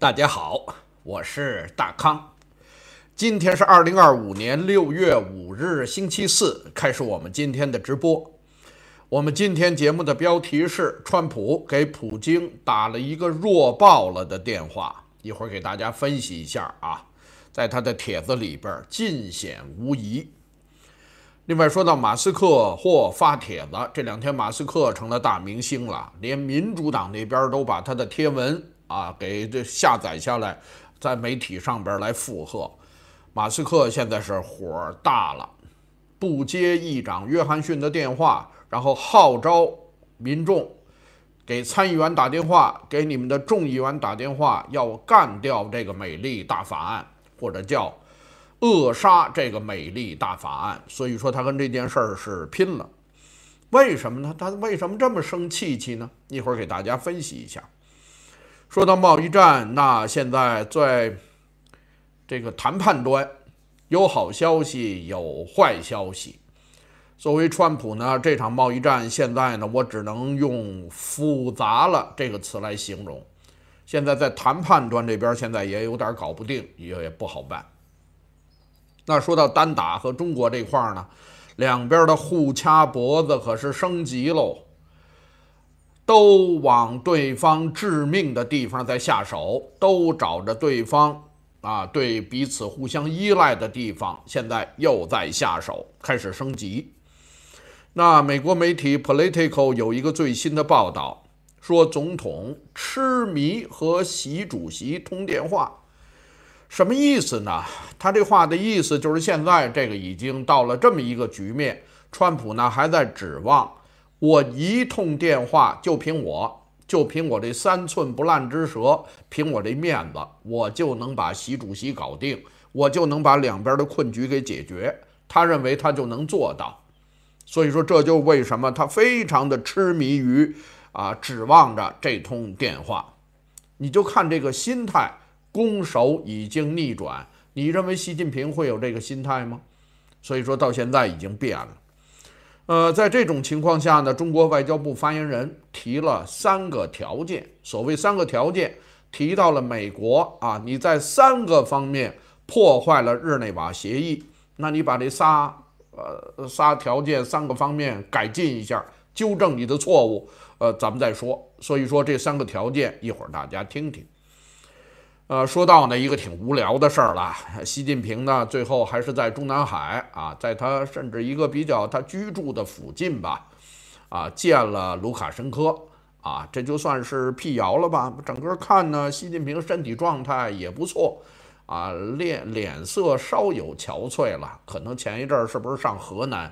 大家好，我是大康。今天是2025年6月5日，星期四，开始我们今天的直播。我们今天节目的标题是：川普给普京打了一个弱爆了的电话。一会儿给大家分析一下啊，在他的帖子里边尽显无疑。另外说到马斯克发帖子，这两天马斯克成了大明星了，连民主党那边都把他的贴文给这下载下来，在媒体上边来附和。马斯克现在是火大了，不接议长约翰逊的电话，然后号召民众给参议员打电话，给你们的众议员打电话，要干掉这个美丽大法案，或者叫扼杀这个美丽大法案。所以说他跟这件事儿是拼了。为什么呢？他为什么这么生气呢？一会儿给大家分析一下。说到贸易战，那现在在这个谈判端有好消息，有坏消息。作为川普呢，这场贸易战现在呢，我只能用复杂了这个词来形容。现在在谈判端这边，现在也有点搞不定，也不好办。那说到单打和中国这块呢，两边的互掐脖子可是升级喽，都往对方致命的地方在下手，都找着对方对彼此互相依赖的地方，现在又在下手，开始升级。那美国媒体 Politico 有一个最新的报道，说总统痴迷和习主席通电话。什么意思呢？他这话的意思就是现在这个已经到了这么一个局面，川普呢还在指望我一通电话就凭我这3寸不烂之舌，凭我这面子，我就能把习主席搞定，我就能把两边的困局给解决。他认为他就能做到，所以说这就为什么他非常的痴迷于指望着这通电话。你就看这个心态，攻守已经逆转。你认为习近平会有这个心态吗？所以说到现在已经变了。在这种情况下呢，中国外交部发言人提了3个条件。所谓3个条件，提到了美国你在3个方面破坏了日内瓦协议，那你把这仨条件3个方面改进一下，纠正你的错误，咱们再说。所以说这3个条件，一会儿大家听听。说到呢一个挺无聊的事儿了，习近平呢最后还是在中南海在他甚至一个比较他居住的附近吧，见了卢卡申科这就算是辟谣了吧。整个看呢，习近平身体状态也不错脸色稍有憔悴了，可能前一阵是不是上河南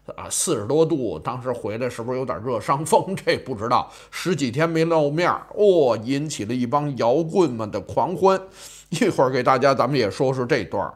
40多度，当时回来是不是有点热伤风，这不知道。10几天没露面引起了一帮摇棍们的狂欢。一会儿给大家咱们也说说这段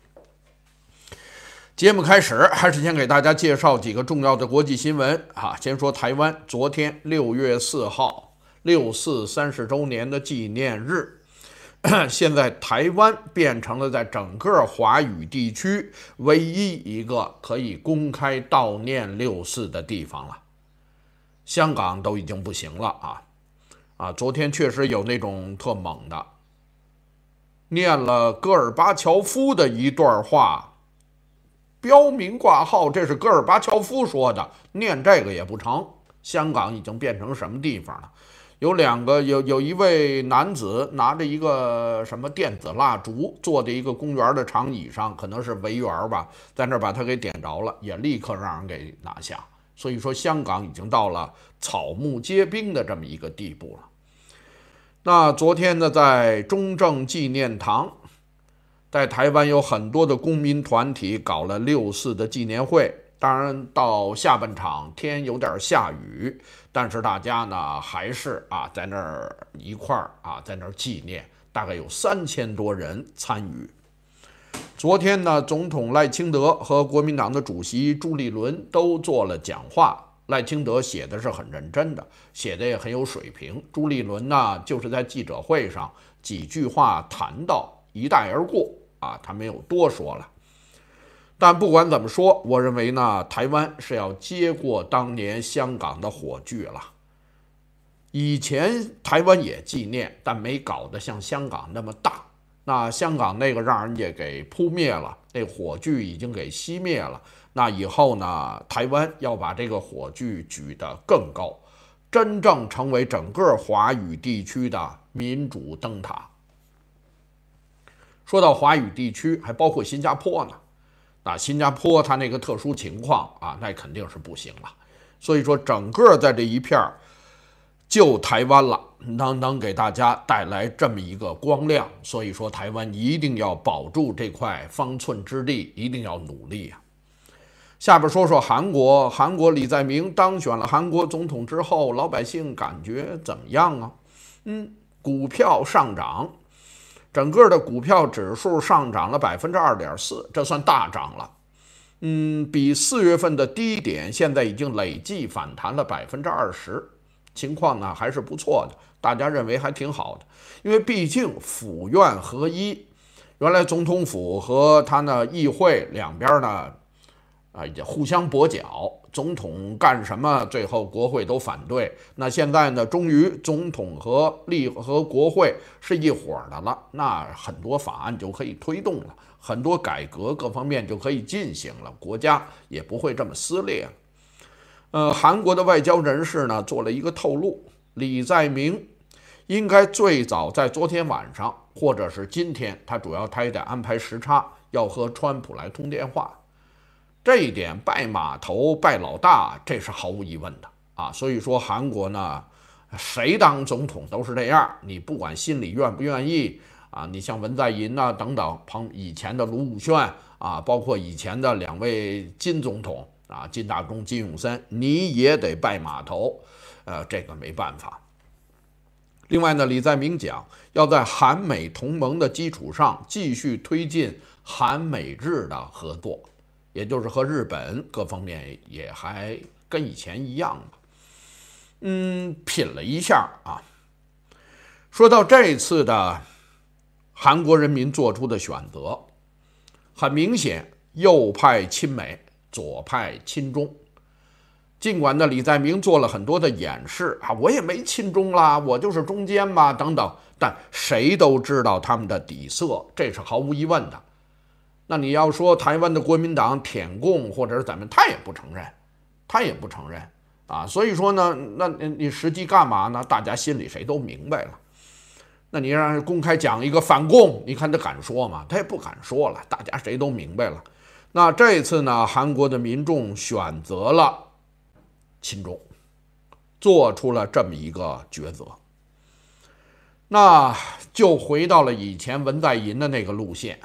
节目开始还是先给大家介绍几个重要的国际新闻先说台湾，昨天6月4号6·4 30周年的纪念日。现在台湾变成了在整个华语地区唯一一个可以公开悼念6·4的地方了，香港都已经不行了昨天确实有那种特猛的，念了戈尔巴乔夫的一段话，标明挂号这是戈尔巴乔夫说的，念这个也不成。香港已经变成什么地方了？有一位男子拿着一个什么电子蜡烛，坐在一个公园的长椅上，可能是维园吧，在那儿把他给点着了，也立刻让人给拿下。所以说香港已经到了草木皆兵的这么一个地步了。那昨天呢，在中正纪念堂，在台湾有很多的公民团体搞了6·4的纪念会。当然到下半场天有点下雨，但是大家呢还是在那儿一块儿在那儿纪念，大概有3000多人参与。昨天呢，总统赖清德和国民党的主席朱立伦都做了讲话。赖清德写的是很认真的，写的也很有水平。朱立伦呢，就是在记者会上几句话谈到一带而过他没有多说了。但不管怎么说，我认为呢，台湾是要接过当年香港的火炬了。 以前台湾也纪念，但没搞得像香港那么大。那香港那个让人家给扑灭了，那火炬已经给熄灭了。那以后呢，台湾要把这个火炬举得更高，真正成为整个华语地区的民主灯塔。说到华语地区，还包括新加坡呢。那新加坡它那个特殊情况啊，那肯定是不行了。所以说，整个在这一片就台湾了，能给大家带来这么一个光亮。所以说，台湾一定要保住这块方寸之地，一定要努力啊。下边说说韩国，韩国李在明当选了韩国总统之后，老百姓感觉怎么样啊？股票上涨，整个的股票指数上涨了2.4%，这算大涨了。比4月份的低点，现在已经累计反弹了20%，情况呢还是不错的，大家认为还挺好的。因为毕竟府院合一，原来总统府和他呢议会两边呢也互相跛脚，总统干什么，最后国会都反对。那现在呢，终于总统和国会是一伙的了，那很多法案就可以推动了，很多改革各方面就可以进行了，国家也不会这么撕裂了。韩国的外交人士呢做了一个透露，李在明应该最早在昨天晚上或者是今天，他也得安排时差，要和川普来通电话。这一点拜码头拜老大，这是毫无疑问的啊。所以说韩国呢，谁当总统都是这样，你不管心里愿不愿意啊，你像文在寅啊等等，以前的卢武铉啊，包括以前的2位金总统啊，金大中、金泳三，你也得拜码头，这个没办法。另外呢，李在明讲要在韩美同盟的基础上继续推进韩美日的合作。也就是和日本各方面也还跟以前一样品了一下啊。说到这次的韩国人民做出的选择，很明显，右派亲美，左派亲中。尽管呢，李在明做了很多的演示啊，我也没亲中啦，我就是中间嘛，等等，但谁都知道他们的底色，这是毫无疑问的。那你要说台湾的国民党舔共或者是怎么，他也不承认啊。所以说呢，那你实际干嘛呢？大家心里谁都明白了。那你让人公开讲一个反共，你看他敢说吗？他也不敢说了，大家谁都明白了。那这次呢，韩国的民众选择了亲中，做出了这么一个抉择。那就回到了以前文在寅的那个路线。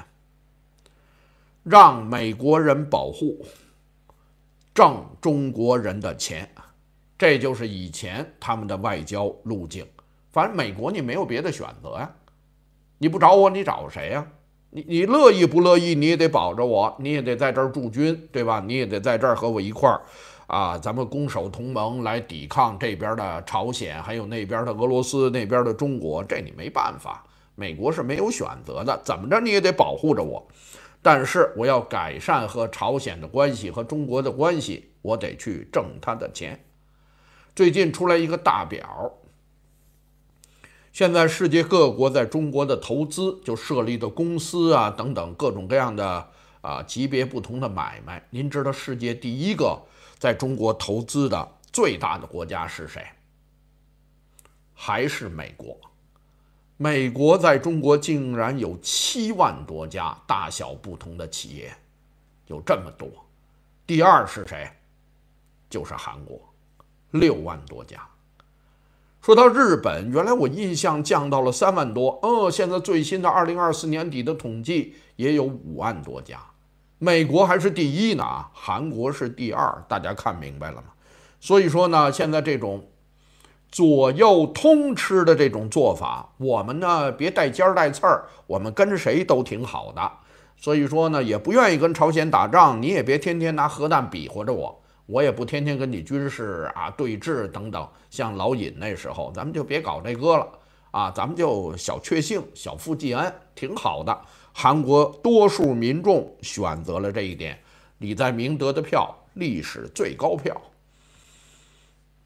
让美国人保护，挣中国人的钱，这就是以前他们的外交路径。反正美国你没有别的选择呀，你不找我，你找谁呀？你乐意不乐意，你也得保着我，你也得在这儿驻军，对吧？你也得在这儿和我一块儿啊，咱们攻守同盟来抵抗这边的朝鲜，还有那边的俄罗斯，那边的中国，这你没办法，美国是没有选择的，怎么着你也得保护着我。但是我要改善和朝鲜的关系和中国的关系，我得去挣他的钱。最近出来一个大表，现在世界各国在中国的投资，就设立的公司啊等等各种各样的级别不同的买卖。您知道世界第一个在中国投资的最大的国家是谁？还是美国。美国在中国竟然有7万多家大小不同的企业，有这么多。第二是谁？就是韩国，6万多家。说到日本，原来我印象降到了3万多，现在最新的2024年底的统计也有5万多家。美国还是第一呢，韩国是第二，大家看明白了吗？所以说呢，现在这种左右通吃的这种做法，我们呢别带尖带刺儿，我们跟谁都挺好的。所以说呢，也不愿意跟朝鲜打仗，你也别天天拿核弹比划着我，我也不天天跟你军事对峙等等。像老尹那时候，咱们就别搞这个了啊，咱们就小确幸、小富即安，挺好的。韩国多数民众选择了这一点，李在明得的票历史最高票。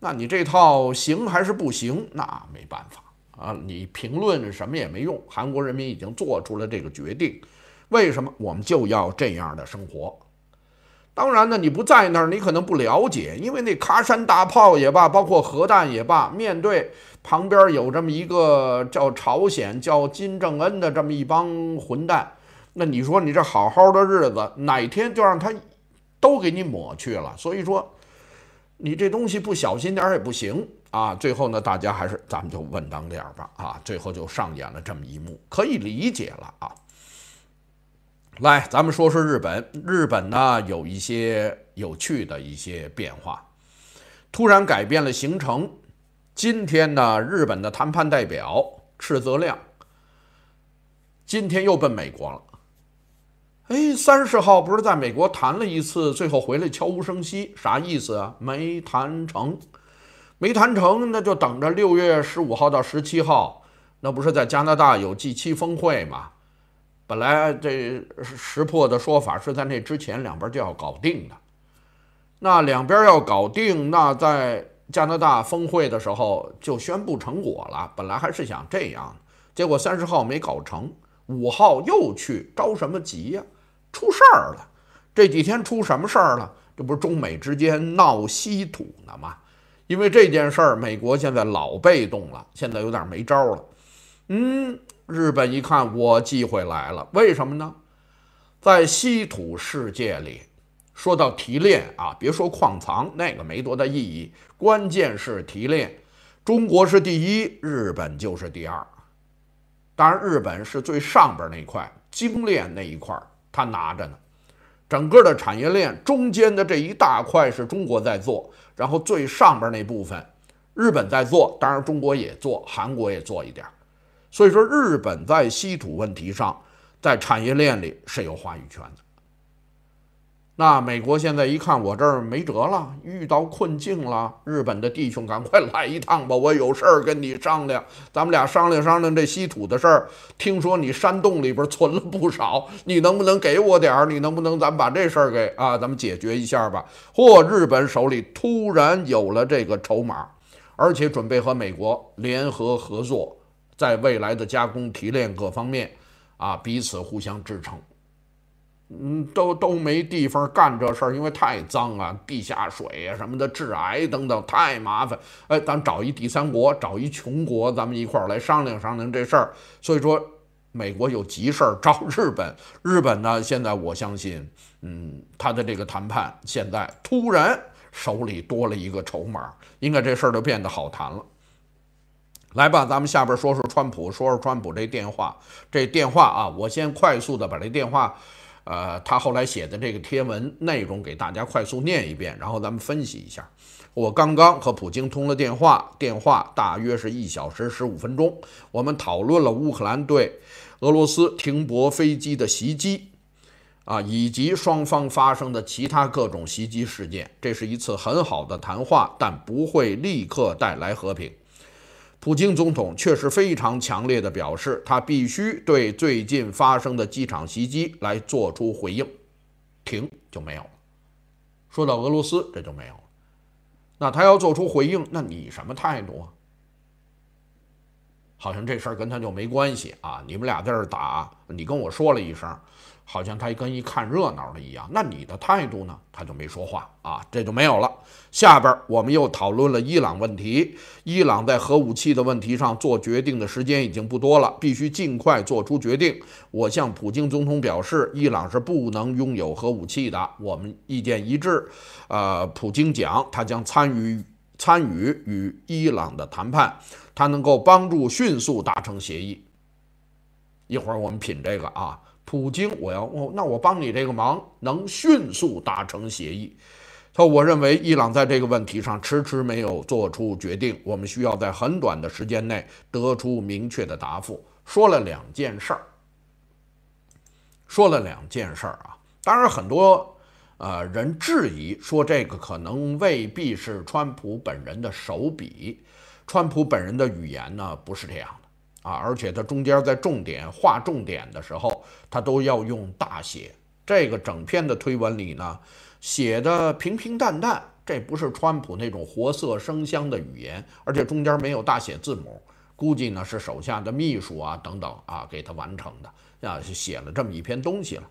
那你这套行还是不行？那没办法啊，你评论什么也没用。韩国人民已经做出了这个决定，为什么我们就要这样的生活？当然呢，你不在那儿，你可能不了解，因为那喀山大炮也罢，包括核弹也罢，面对旁边有这么一个叫朝鲜、叫金正恩的这么一帮混蛋，那你说你这好好的日子，哪天就让他都给你抹去了？所以说，你这东西不小心点也不行啊。最后呢，大家还是咱们就稳当点吧啊。最后就上演了这么一幕，可以理解了啊。来，咱们说说日本。日本呢有一些有趣的一些变化，突然改变了行程。今天呢，日本的谈判代表赤泽亮今天又奔美国了。30号不是在美国谈了一次，最后回来悄无声息，啥意思啊？没谈成，没谈成，那就等着6月15号到17号，那不是在加拿大有G7峰会吗？本来这识破的说法是在那之前两边就要搞定的。那两边要搞定，那在加拿大峰会的时候就宣布成果了。本来还是想这样，结果30号没搞成，5号又去，着什么急呀？出事儿了。这几天出什么事儿了？这不是中美之间闹稀土呢吗？因为这件事儿，美国现在老被动了，现在有点没招了。日本一看，我机会来了，为什么呢？在稀土世界里，说到提炼啊，别说矿藏，那个没多大意义，关键是提炼。中国是第一，日本就是第二。当然，日本是最上边那一块，精炼那一块，它拿着呢。整个的产业链中间的这一大块是中国在做，然后最上边那部分，日本在做，当然中国也做，韩国也做一点。所以说，日本在稀土问题上，在产业链里是有话语权的。那美国现在一看我这儿没辙了，遇到困境了，日本的弟兄赶快来一趟吧，我有事儿跟你商量，咱们俩商量商量这稀土的事儿。听说你山洞里边存了不少，你能不能给我点儿？你能不能咱们把这事儿给咱们解决一下吧？日本手里突然有了这个筹码，而且准备和美国联合合作。在未来的加工提炼各方面彼此互相支撑。都没地方干这事儿，因为太脏啊，地下水啊什么的，致癌等等，太麻烦。咱找一第三国，找一穷国，咱们一块儿来商量商量这事儿。所以说，美国有急事儿找日本，日本呢，现在我相信，他的这个谈判现在突然手里多了一个筹码，应该这事儿就变得好谈了。来吧，咱们下边说说川普，说说川普这电话。这电话我先快速的把这电话，他后来写的这个贴文内容给大家快速念一遍，然后咱们分析一下。我刚刚和普京通了电话，电话大约是1小时15分钟，我们讨论了乌克兰对俄罗斯停泊飞机的袭击，以及双方发生的其他各种袭击事件。这是一次很好的谈话，但不会立刻带来和平。普京总统确实非常强烈地表示，他必须对最近发生的机场袭击来做出回应。停就没有了。说到俄罗斯，这就没有了。那他要做出回应，那你什么态度啊？好像这事儿跟他就没关系啊！你们俩在这儿打，你跟我说了一声，好像他跟一看热闹的一样。那你的态度呢？他就没说话这就没有了。下边我们又讨论了伊朗问题。伊朗在核武器的问题上做决定的时间已经不多了，必须尽快做出决定。我向普京总统表示，伊朗是不能拥有核武器的，我们意见一致。普京讲，他将参与与伊朗的谈判，他能够帮助迅速达成协议。一会儿我们品这个普京，那我帮你这个忙，能迅速达成协议。我认为伊朗在这个问题上迟迟没有做出决定，我们需要在很短的时间内得出明确的答复。说了两件事儿，当然很多人质疑说这个可能未必是川普本人的手笔，川普本人的语言呢不是这样的而且他中间在划重点的时候，他都要用大写。这个整篇的推文里呢，写的平平淡淡这不是川普那种活色生香的语言，而且中间没有大写字母，估计呢是手下的秘书啊等等啊给他完成的，写了这么一篇东西了。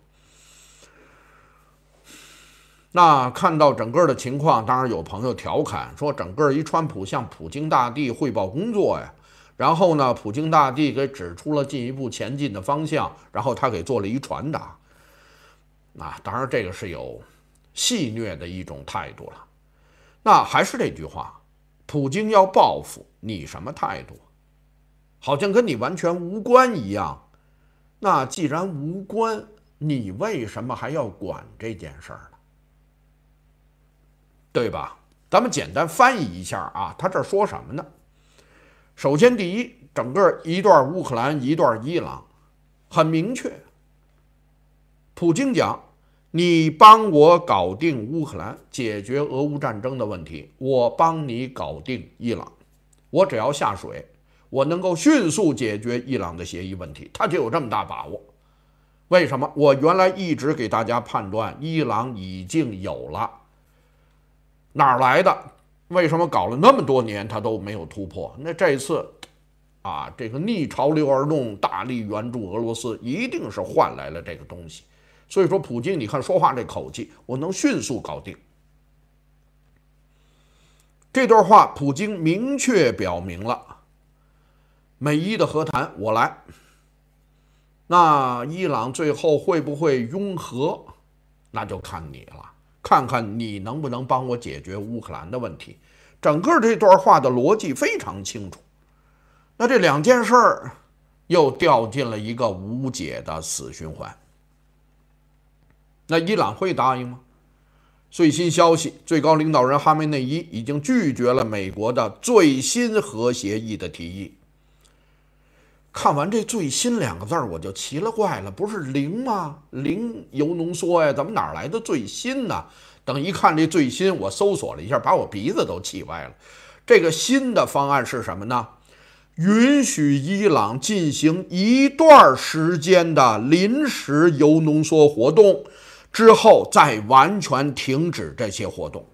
那看到整个的情况，当然有朋友调侃说，整个一川普向普京大帝汇报工作呀，然后呢，普京大帝给指出了进一步前进的方向，然后他给做了一传达。当然这个是有戏谑的一种态度了。那还是这句话，普京要报复你什么态度？好像跟你完全无关一样。那既然无关，你为什么还要管这件事儿呢？对吧？咱们简单翻译一下啊，他这说什么呢？首先，第一，整个一段乌克兰，一段伊朗，很明确。普京讲，你帮我搞定乌克兰，解决俄乌战争的问题，我帮你搞定伊朗，我只要下水，我能够迅速解决伊朗的协议问题，他就有这么大把握。为什么？我原来一直给大家判断，伊朗已经有了。哪儿来的？为什么搞了那么多年他都没有突破？那这次这个逆潮流而动，大力援助俄罗斯，一定是换来了这个东西。所以说，普京，你看说话这口气，我能迅速搞定。这段话，普京明确表明了，美伊的和谈我来。那伊朗最后会不会拥核，那就看你了。看看你能不能帮我解决乌克兰的问题。整个这段话的逻辑非常清楚。那这两件事儿又掉进了一个无解的死循环。那伊朗会答应吗？最新消息，最高领导人哈梅内伊已经拒绝了美国的最新核协议的提议。看完这最新两个字我就奇了怪了，不是零吗？零铀浓缩呀，怎么哪来的最新呢？等一看这最新，我搜索了一下，把我鼻子都气歪了。这个新的方案是什么呢？允许伊朗进行一段时间的临时铀浓缩活动，之后再完全停止这些活动。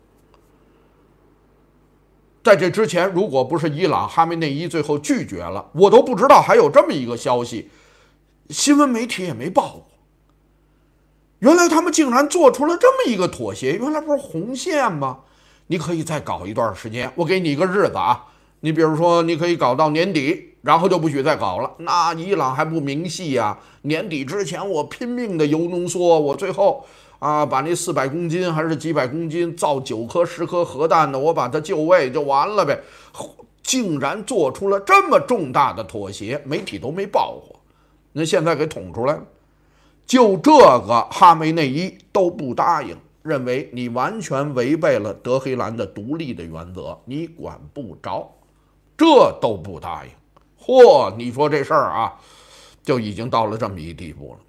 在这之前，如果不是伊朗哈梅内伊最后拒绝了，我都不知道还有这么一个消息，新闻媒体也没报过。原来他们竟然做出了这么一个妥协，原来不是红线吗？你可以再搞一段时间，我给你一个日子啊，你比如说你可以搞到年底，然后就不许再搞了。那伊朗还不明细啊？年底之前我拼命的铀浓缩，我最后把那400公斤还是几百公斤造9颗10颗核弹的，我把它就位就完了呗。竟然做出了这么重大的妥协，媒体都没报过，那现在给捅出来了。就这个哈梅内伊都不答应，认为你完全违背了德黑兰的独立的原则，你管不着，这都不答应。嚯，你说这事儿就已经到了这么一地步了。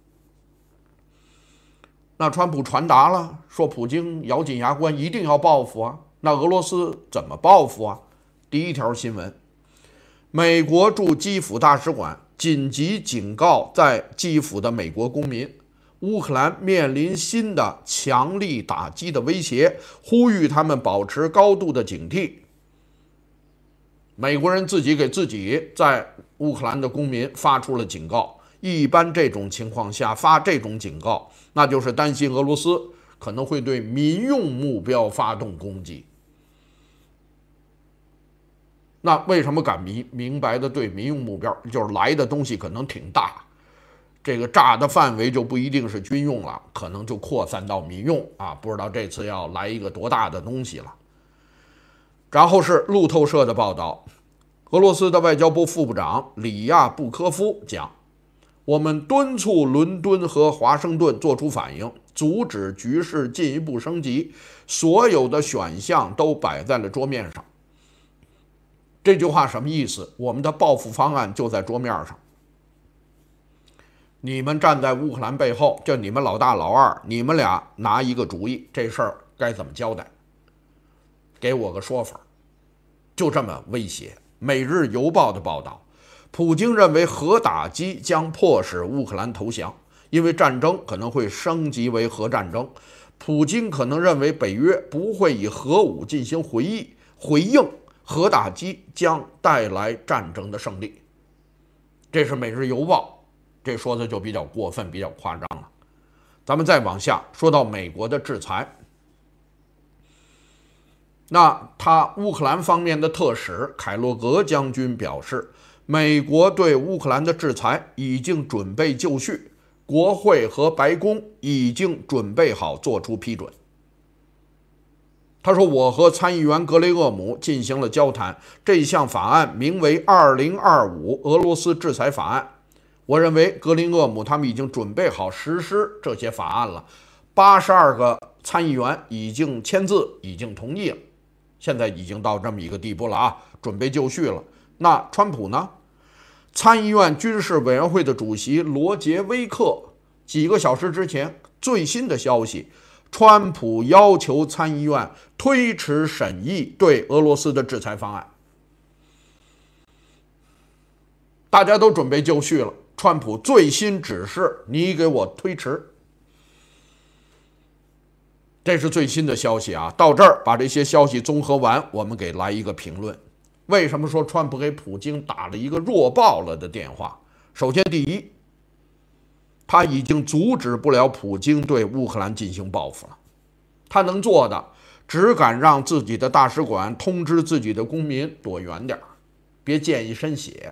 那川普传达了，说普京咬紧牙关，一定要报复啊。那俄罗斯怎么报复啊？第一条新闻，美国驻基辅大使馆紧急警告在基辅的美国公民，乌克兰面临新的强力打击的威胁，呼吁他们保持高度的警惕。美国人自己给自己在乌克兰的公民发出了警告。一般这种情况下发这种警告，那就是担心俄罗斯可能会对民用目标发动攻击。那为什么敢明白的对民用目标？就是来的东西可能挺大，这个炸的范围就不一定是军用了，可能就扩散到民用不知道这次要来一个多大的东西了。然后是路透社的报道，俄罗斯的外交部副部长里亚布科夫讲，我们敦促伦敦和华盛顿做出反应，阻止局势进一步升级，所有的选项都摆在了桌面上。这句话什么意思？我们的报复方案就在桌面上，你们站在乌克兰背后，就你们老大老二，你们俩拿一个主意，这事儿该怎么交代？给我个说法。就这么威胁。每日邮报的报道，普京认为核打击将迫使乌克兰投降，因为战争可能会升级为核战争。 普京可能认为北约不会以核武进行回应，核打击将带来战争的胜利。这是《每日邮报》，这说的就比较过分，比较夸张了。咱们再往下说到美国的制裁，那乌克兰方面的特使凯洛格将军表示，美国对乌克兰的制裁已经准备就绪，国会和白宫已经准备好做出批准。他说，我和参议员格雷厄姆进行了交谈，这项法案名为2025俄罗斯制裁法案。我认为格林厄姆他们已经准备好实施这些法案了，82个参议员已经签字，已经同意了，现在已经到这么一个地步了啊，准备就绪了。那川普呢？参议院军事委员会的主席罗杰威克几个小时之前最新的消息，川普要求参议院推迟审议对俄罗斯的制裁方案。大家都准备就绪了，川普最新指示你给我推迟，这是最新的消息啊！到这儿把这些消息综合完，我们给来一个评论。为什么说川普给普京打了一个弱爆了的电话？首先，第一，他已经阻止不了普京对乌克兰进行报复了，他能做的只敢让自己的大使馆通知自己的公民躲远点，别溅一身血。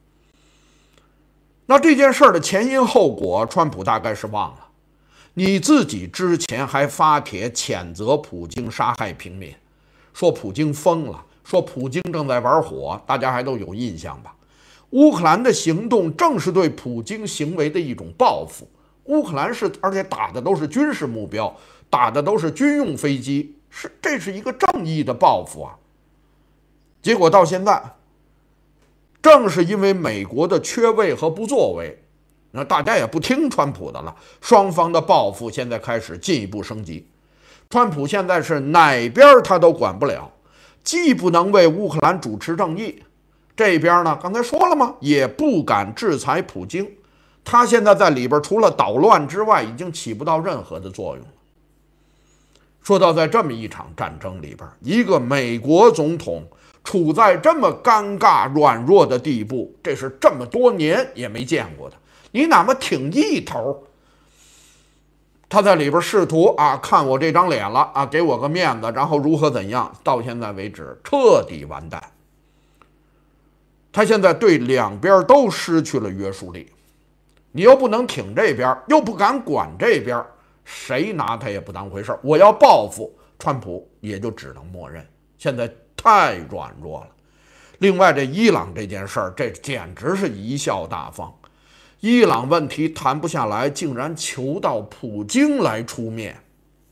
那这件事的前因后果，川普大概是忘了。你自己之前还发帖谴责普京杀害平民，说普京疯了，说普京正在玩火，大家还都有印象吧？乌克兰的行动正是对普京行为的一种报复。乌克兰而且打的都是军事目标，打的都是军用飞机，这是一个正义的报复啊。结果到现在，正是因为美国的缺位和不作为，那大家也不听川普的了，双方的报复现在开始进一步升级。川普现在是哪边他都管不了，既不能为乌克兰主持正义，这边呢，刚才说了吗？也不敢制裁普京。他现在在里边除了捣乱之外，已经起不到任何的作用了。说到在这么一场战争里边，一个美国总统处在这么尴尬软弱的地步，这是这么多年也没见过的。你哪么挺一头？他在里边试图看我这张脸了给我个面子，然后如何怎样？到现在为止彻底完蛋。他现在对两边都失去了约束力，你又不能挺这边，又不敢管这边，谁拿他也不当回事。我要报复，川普也就只能默认。现在太软弱了。另外，这伊朗这件事儿，这简直是贻笑大方。伊朗问题谈不下来，竟然求到普京来出面，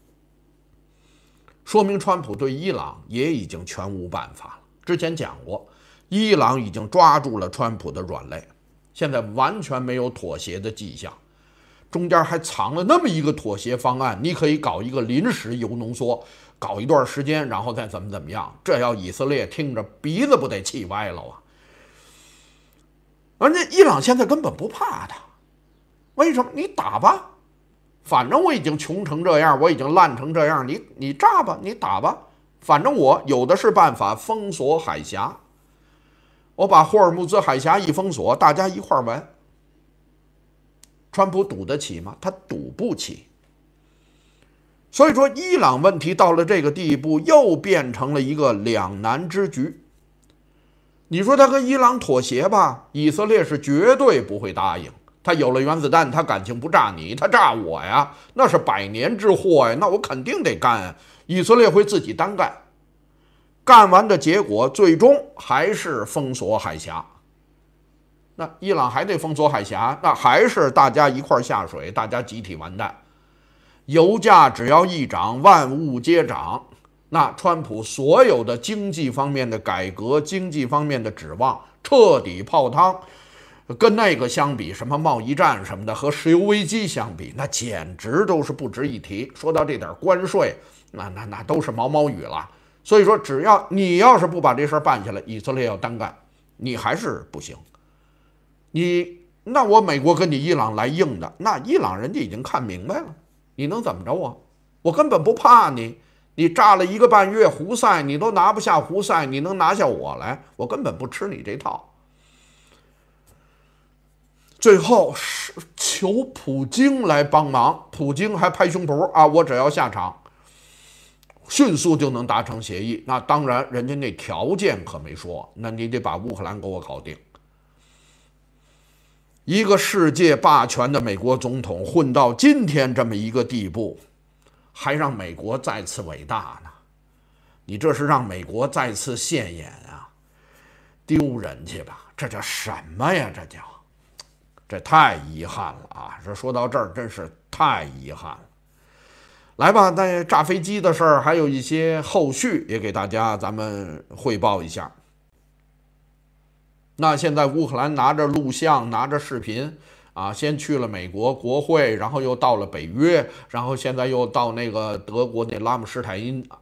说明川普对伊朗也已经全无办法了。之前讲过，伊朗已经抓住了川普的软肋，现在完全没有妥协的迹象，中间还藏了那么一个妥协方案，你可以搞一个临时铀浓缩，搞一段时间，然后再怎么样。这要以色列听着鼻子不得气歪了啊！而且伊朗现在根本不怕他，为什么？你打吧，反正我已经穷成这样，我已经烂成这样，你炸吧，你打吧，反正我有的是办法封锁海峡。我把霍尔木兹海峡一封锁，大家一块玩。川普赌得起吗？他赌不起。所以说，伊朗问题到了这个地步，又变成了一个两难之局。你说他跟伊朗妥协吧，以色列是绝对不会答应。他有了原子弹，他感情不炸你，他炸我呀，那是百年之祸呀，那我肯定得干。以色列会自己单干，干完的结果最终还是封锁海峡。那伊朗还得封锁海峡，那还是大家一块下水，大家集体完蛋。油价只要一涨，万物皆涨。那川普所有的经济方面的改革，经济方面的指望彻底泡汤，跟那个相比，什么贸易战什么的，和石油危机相比，那简直都是不值一提。说到这点关税，那都是毛毛雨了。所以说，只要你要是不把这事办下来，以色列要单干，你还是不行。那我美国跟你伊朗来硬的，那伊朗人家已经看明白了，你能怎么着啊？ 我根本不怕你。你炸了1个半月胡塞，你都拿不下胡塞，你能拿下我来？我根本不吃你这套。最后是求普京来帮忙，普京还拍胸脯啊，我只要下场，迅速就能达成协议。那当然，人家那条件可没说，那你得把乌克兰给我搞定。一个世界霸权的美国总统混到今天这么一个地步，还让美国再次伟大呢？你这是让美国再次现眼啊？丢人去吧！这叫什么呀？这太遗憾了啊！这说到这儿真是太遗憾了。来吧，那炸飞机的事儿还有一些后续，也给大家咱们汇报一下。那现在乌克兰拿着录像，拿着视频啊，先去了美国国会，然后又到了北约，然后现在又到那个德国那拉姆施泰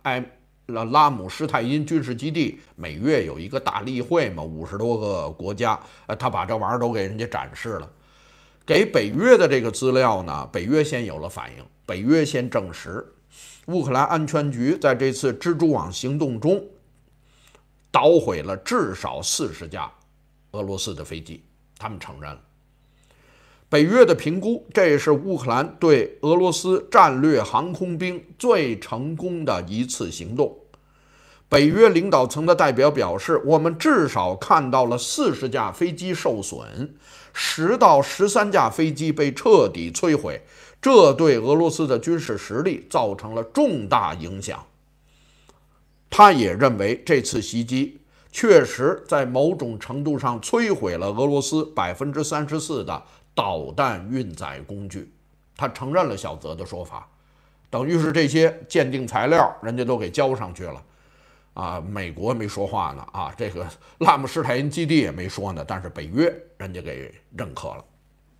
因军事基地。每月有一个大例会嘛，50多个国家，他把这玩意儿都给人家展示了。给北约的这个资料呢，北约先有了反应，北约先证实，乌克兰安全局在这次蜘蛛网行动中捣毁了至少40架俄罗斯的飞机，他们承认了。北约的评估，这是乌克兰对俄罗斯战略航空兵最成功的一次行动。北约领导层的代表表示，我们至少看到了40架飞机受损，10到13架飞机被彻底摧毁，这对俄罗斯的军事实力造成了重大影响。他也认为这次袭击确实在某种程度上摧毁了俄罗斯34%的导弹运载工具。他承认了小泽的说法，等于是这些鉴定材料人家都给交上去了。美国没说话呢啊，这个拉姆施泰因基地也没说呢，但是北约人家给认可了，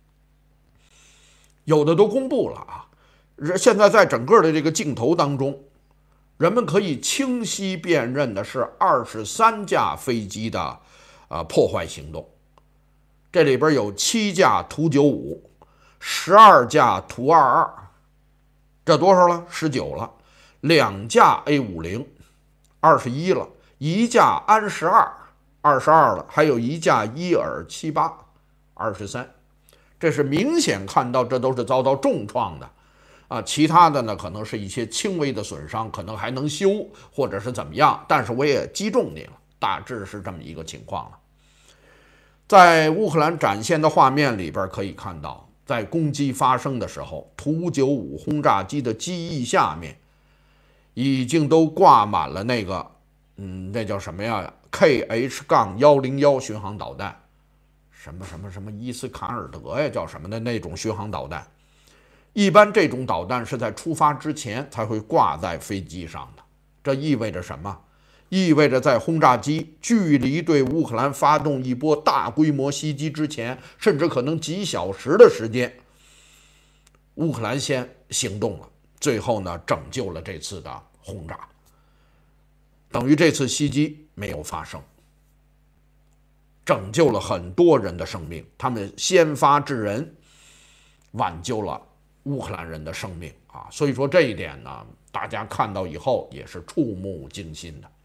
有的都公布了啊。现在在整个的这个镜头当中，人们可以清晰辨认的是23架飞机的破坏行动，这里边有7架图95， 12架图22，这多少了？19了，2架 A50。21了，1架安12，22了，还有1架伊尔78，23。这是明显看到这都是遭到重创的啊，其他的呢可能是一些轻微的损伤，可能还能修或者是怎么样，但是我也击中你了，大致是这么一个情况了。在乌克兰展现的画面里边可以看到，在攻击发生的时候，图95轰炸机的机翼下面已经都挂满了那个，那叫什么呀 ？KH-101巡航导弹，什么伊斯坎尔德呀，叫什么的那种巡航导弹。一般这种导弹是在出发之前才会挂在飞机上的。这意味着什么？意味着在轰炸机距离对乌克兰发动一波大规模袭击之前，甚至可能几小时的时间，乌克兰先行动了。最后呢，拯救了这次的轰炸，等于这次袭击没有发生，拯救了很多人的生命。他们先发制人，挽救了乌克兰人的生命啊！所以说这一点呢，大家看到以后也是触目惊心的。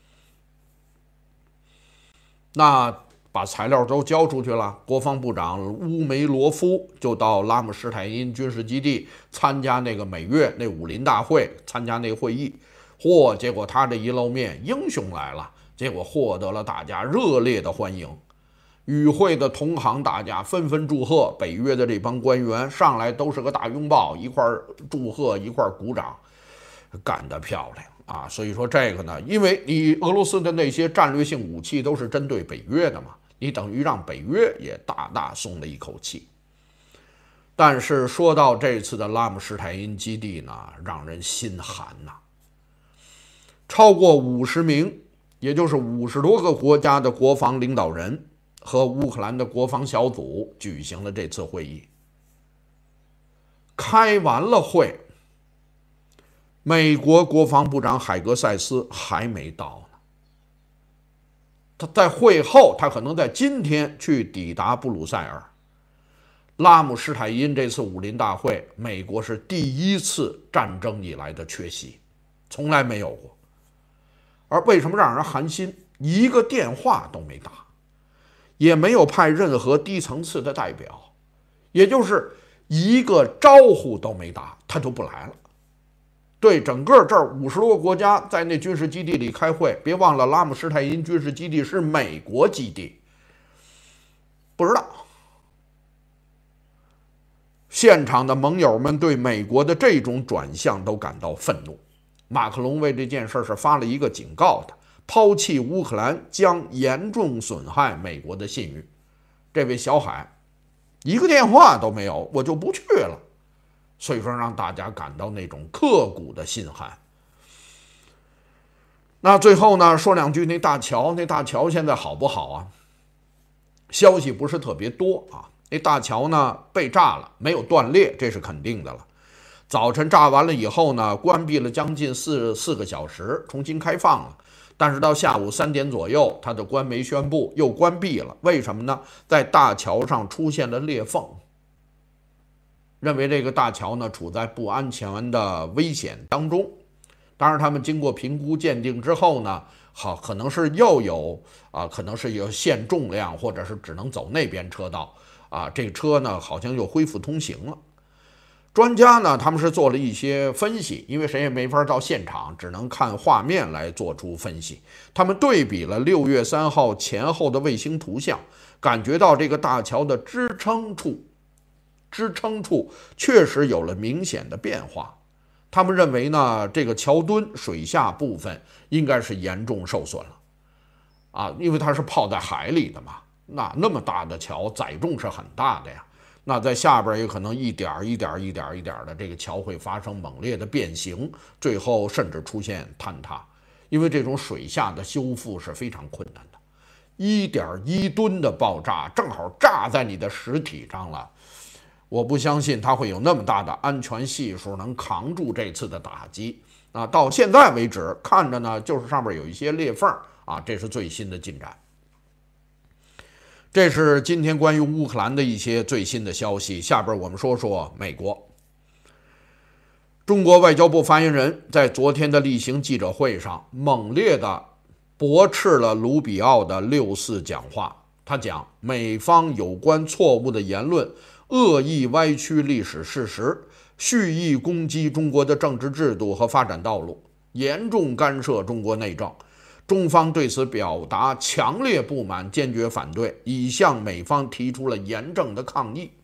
那把材料都交出去了，国防部长乌梅罗夫就到拉姆施泰因军事基地参加那个每月那武林大会，参加那个会议。结果他这一露面，英雄来了，结果获得了大家热烈的欢迎。与会的同行大家纷纷祝贺，北约的这帮官员上来都是个大拥抱，一块祝贺，一块鼓掌，干得漂亮啊！所以说这个呢，因为你俄罗斯的那些战略性武器都是针对北约的嘛，你等于让北约也大大松了一口气。但是说到这次的拉姆施泰因基地呢，让人心寒呐。超过50名，也就是50多个国家的国防领导人和乌克兰的国防小组举行了这次会议。开完了会，美国国防部长海格塞斯还没到呢。他在会后，他可能在今天去抵达布鲁塞尔。 拉姆施泰因这次武林大会，美国是第一次战争以来的缺席，从来没有过。而为什么让人寒心？一个电话都没打，也没有派任何低层次的代表，也就是一个招呼都没打，他就不来了。对整个这儿50多个国家在那军事基地里开会，别忘了拉姆施泰因军事基地是美国基地，不知道。现场的盟友们对美国的这种转向都感到愤怒。马克龙为这件事是发了一个警告的，抛弃乌克兰将严重损害美国的信誉。这位小海一个电话都没有，我就不去了。所以说让大家感到那种刻骨的心寒。那最后呢，说两句那大桥现在好不好啊？消息不是特别多啊。那大桥呢被炸了，没有断裂，这是肯定的了。早晨炸完了以后呢，关闭了将近4个小时，重新开放了。但是到下午3点左右，它的官媒宣布又关闭了。为什么呢？在大桥上出现了裂缝，认为这个大桥呢处在不安全的危险当中。当然，他们经过评估鉴定之后呢，可能是可能是有限重量，或者是只能走那边车道啊。这个车呢好像又恢复通行了。专家呢，他们是做了一些分析，因为谁也没法到现场，只能看画面来做出分析。他们对比了6月3号前后的卫星图像，感觉到这个大桥的支撑处确实有了明显的变化。他们认为呢，这个桥墩水下部分应该是严重受损了啊，因为它是泡在海里的嘛，那么大的桥载重是很大的呀。那在下边也可能一点的这个桥会发生猛烈的变形，最后甚至出现坍塌。因为这种水下的修复是非常困难的，1.1吨的爆炸正好炸在你的实体上了，我不相信它会有那么大的安全系数能扛住这次的打击啊！到现在为止看着呢，就是上面有一些裂缝啊，这是最新的进展。这是今天关于乌克兰的一些最新的消息。下边我们说说美国。中国外交部发言人在昨天的例行记者会上猛烈地驳斥了卢比奥的6·4讲话。他讲，美方有关错误的言论恶意歪曲历史事实，蓄意攻击中国的政治制度和发展道路，严重干涉中国内政。中方对此表达强烈不满，坚决反对，已向美方提出了严正的抗议。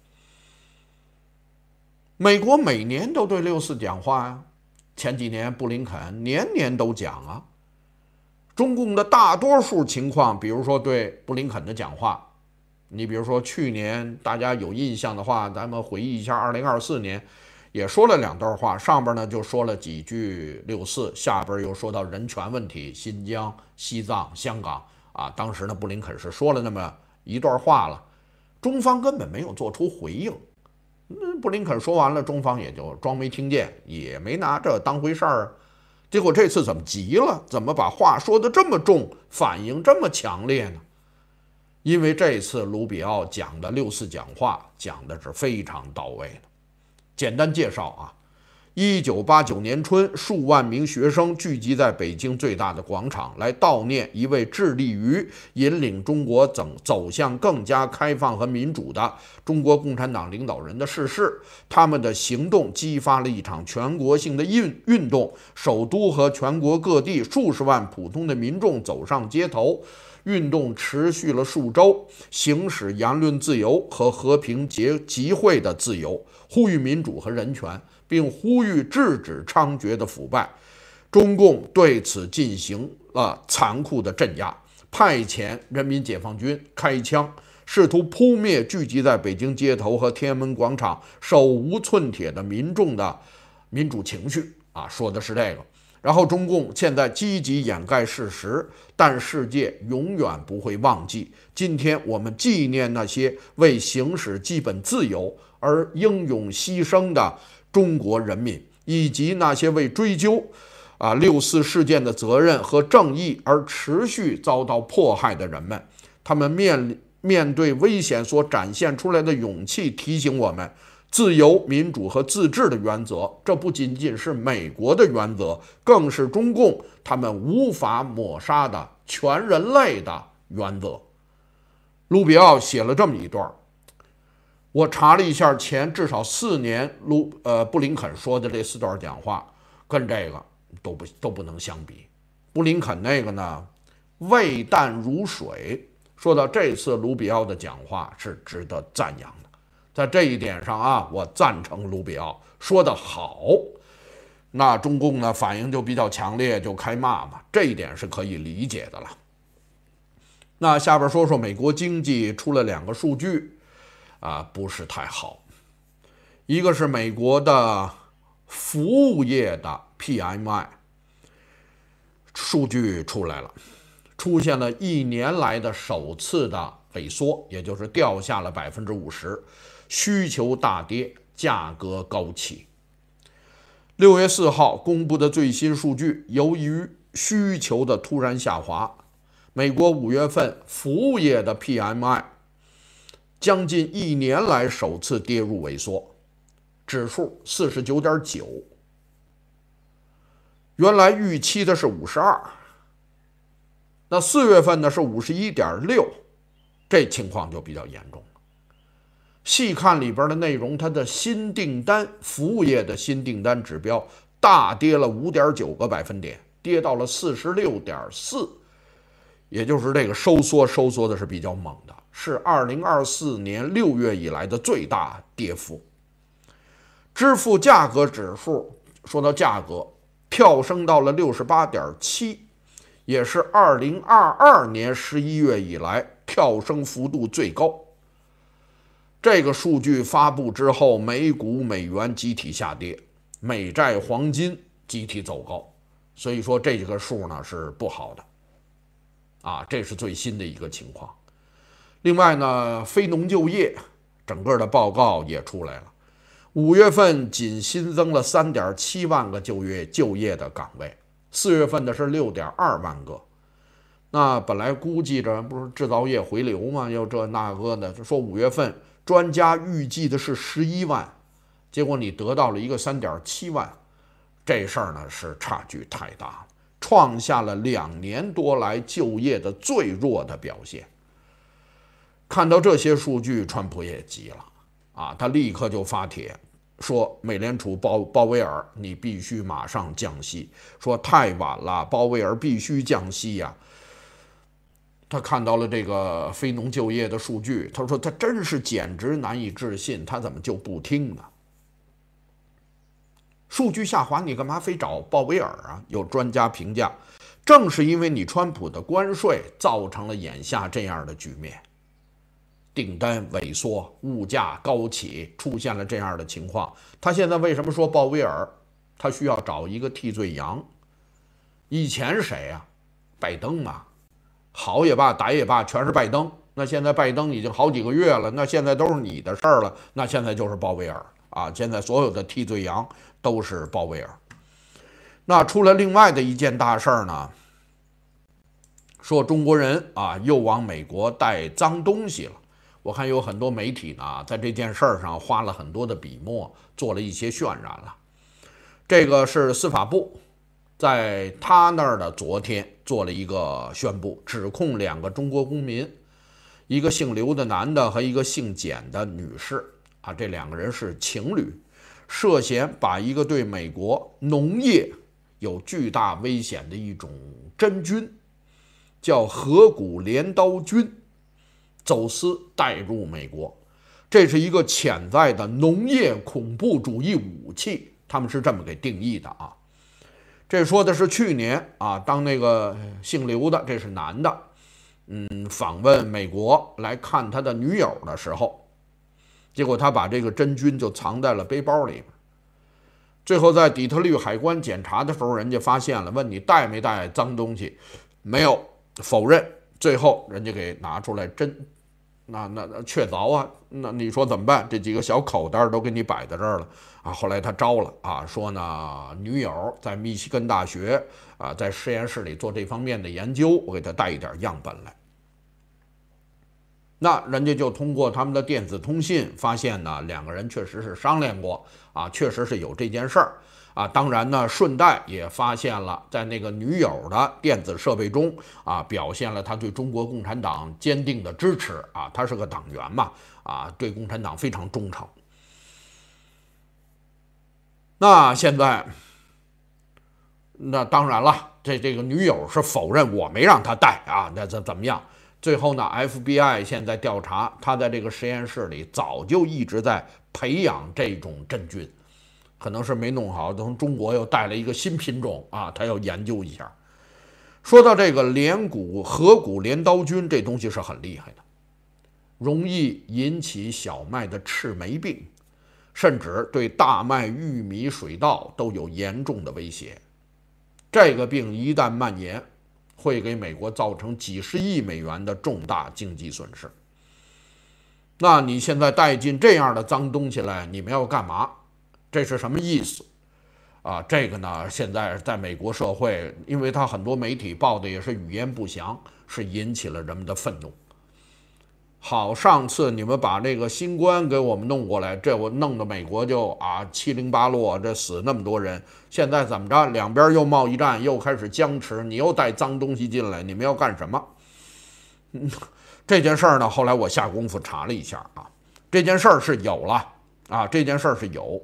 美国每年都对6·4讲话呀，前几年布林肯年年都讲啊。中共的大多数情况，比如说对布林肯的讲话，你比如说去年大家有印象的话，咱们回忆一下2024年。也说了2段话，上边呢就说了几句6·4，下边又说到人权问题，新疆、西藏、香港啊。当时呢，布林肯是说了那么一段话了，中方根本没有做出回应。布林肯说完了，中方也就装没听见，也没拿这当回事儿啊。结果这次怎么急了？怎么把话说得这么重，反应这么强烈呢？因为这次卢比奥讲的6·4讲话讲的是非常到位的。简单介绍啊，1989年春，数万名学生聚集在北京最大的广场，来悼念一位致力于引领中国走向更加开放和民主的中国共产党领导人的逝世。他们的行动激发了一场全国性的运动，首都和全国各地数十万普通的民众走上街头。运动持续了数周，行使言论自由和和平集会的自由，呼吁民主和人权，并呼吁制止猖獗的腐败。中共对此进行了残酷的镇压，派遣人民解放军开枪，试图扑灭聚集在北京街头和天安门广场手无寸铁的民众的民主情绪啊，说的是这个。然后中共现在积极掩盖事实，但世界永远不会忘记，今天我们纪念那些为行使基本自由而英勇牺牲的中国人民，以及那些为追究6·4事件的责任和正义而持续遭到迫害的人们。他们面面对危险所展现出来的勇气，提醒我们，自由、民主和自治的原则，这不仅仅是美国的原则，更是中共他们无法抹杀的全人类的原则。卢比奥写了这么一段，我查了一下，前至少4年布林肯说的这4段讲话，跟这个都不能相比。布林肯那个呢，味淡如水。说到这次卢比奥的讲话是值得赞扬的，在这一点上啊，我赞成卢比奥说得好。那中共呢反应就比较强烈，就开骂嘛，这一点是可以理解的了。那下边说说美国经济出了2个数据不是太好。一个是美国的服务业的 PMI 数据出来了，出现了1年来的首次的萎缩，也就是掉下了50%，需求大跌，价格高企。6月4号公布的最新数据，由于需求的突然下滑，美国5月份服务业的 PMI 将近1年来首次跌入萎缩，指数49.9，原来预期的是52。那4月份呢是51.6，这情况就比较严重了。细看里边的内容，它的新订单，服务业的新订单指标大跌了5.9个百分点，跌到了46.4，也就是这个收缩的是比较猛的，是2024年6月以来的最大跌幅。支付价格指数，说到价格，跳升到了68.7。也是2022年11月以来跳升幅度最高。这个数据发布之后，美股、美元集体下跌，美债、黄金集体走高，所以说这个数呢是不好的这是最新的一个情况。另外呢，非农就业整个的报告也出来了，5月份仅新增了3.7万个就业的岗位。4月份的是6.2万个，那本来估计着不是制造业回流吗？又这那个的，说5月份专家预计的是11万，结果你得到了一个3.7万，这事儿呢是差距太大了，创下了2年多来就业的最弱的表现。看到这些数据，川普也急了他立刻就发帖。说美联储鲍威尔，你必须马上降息。说太晚了，鲍威尔必须降息呀。他看到了这个非农就业的数据，他说他真是简直难以置信，他怎么就不听呢？数据下滑，你干嘛非找鲍威尔啊？有专家评价，正是因为你川普的关税，造成了眼下这样的局面。订单萎缩，物价高企，出现了这样的情况。他现在为什么说鲍威尔？他需要找一个替罪羊。以前谁啊？拜登嘛，好也罢，歹也罢，全是拜登。那现在拜登已经好几个月了，那现在都是你的事儿了。那现在就是鲍威尔现在所有的替罪羊都是鲍威尔。那出了另外的一件大事儿呢，说中国人又往美国带脏东西了。我看有很多媒体呢，在这件事儿上花了很多的笔墨，做了一些渲染了。这个是司法部在他那儿的昨天做了一个宣布，指控2个中国公民，一个姓刘的男的和一个姓简的女士这2个人是情侣，涉嫌把一个对美国农业有巨大危险的一种真菌，叫河谷镰刀菌，走私带入美国，这是一个潜在的农业恐怖主义武器，他们是这么给定义的这说的是去年当那个姓刘的，这是男的，访问美国来看他的女友的时候，结果他把这个真菌就藏在了背包里边。最后在底特律海关检查的时候，人家发现了，问你带没带脏东西，没有，否认。最后人家给拿出来那确凿那你说怎么办？这几个小口袋都给你摆在这儿了后来他招了说呢，女友在密西根大学在实验室里做这方面的研究，我给他带一点样本来。 那人家就通过他们的电子通信发现呢，两个人确实是商量过啊，确实是有这件事儿啊。当然呢，顺带也发现了在那个女友的电子设备中啊，表现了他对中国共产党坚定的支持啊，他是个党员嘛啊，对共产党非常忠诚。那现在，那当然了，这个女友是否认我没让他带啊，那怎么样？最后呢 ，FBI 现在调查，他在这个实验室里早就一直在培养这种真菌，可能是没弄好，从中国又带了一个新品种啊，他要研究一下。说到这个合谷镰刀菌，这东西是很厉害的，容易引起小麦的赤霉病。甚至对大麦、玉米、水稻都有严重的威胁。这个病一旦蔓延，会给美国造成几十亿美元的重大经济损失。那你现在带进这样的脏东西来，你们要干嘛？这是什么意思？啊，这个呢，现在在美国社会，因为他很多媒体报的也是语焉不详，是引起了人们的愤怒。好，上次你们把这个新冠给我们弄过来，这我弄得美国就七零八落，这死那么多人。现在怎么着？两边又贸易战，又开始僵持，你又带脏东西进来，你们要干什么？这件事儿呢，后来我下功夫查了一下啊，这件事儿是有了啊，这件事儿是有。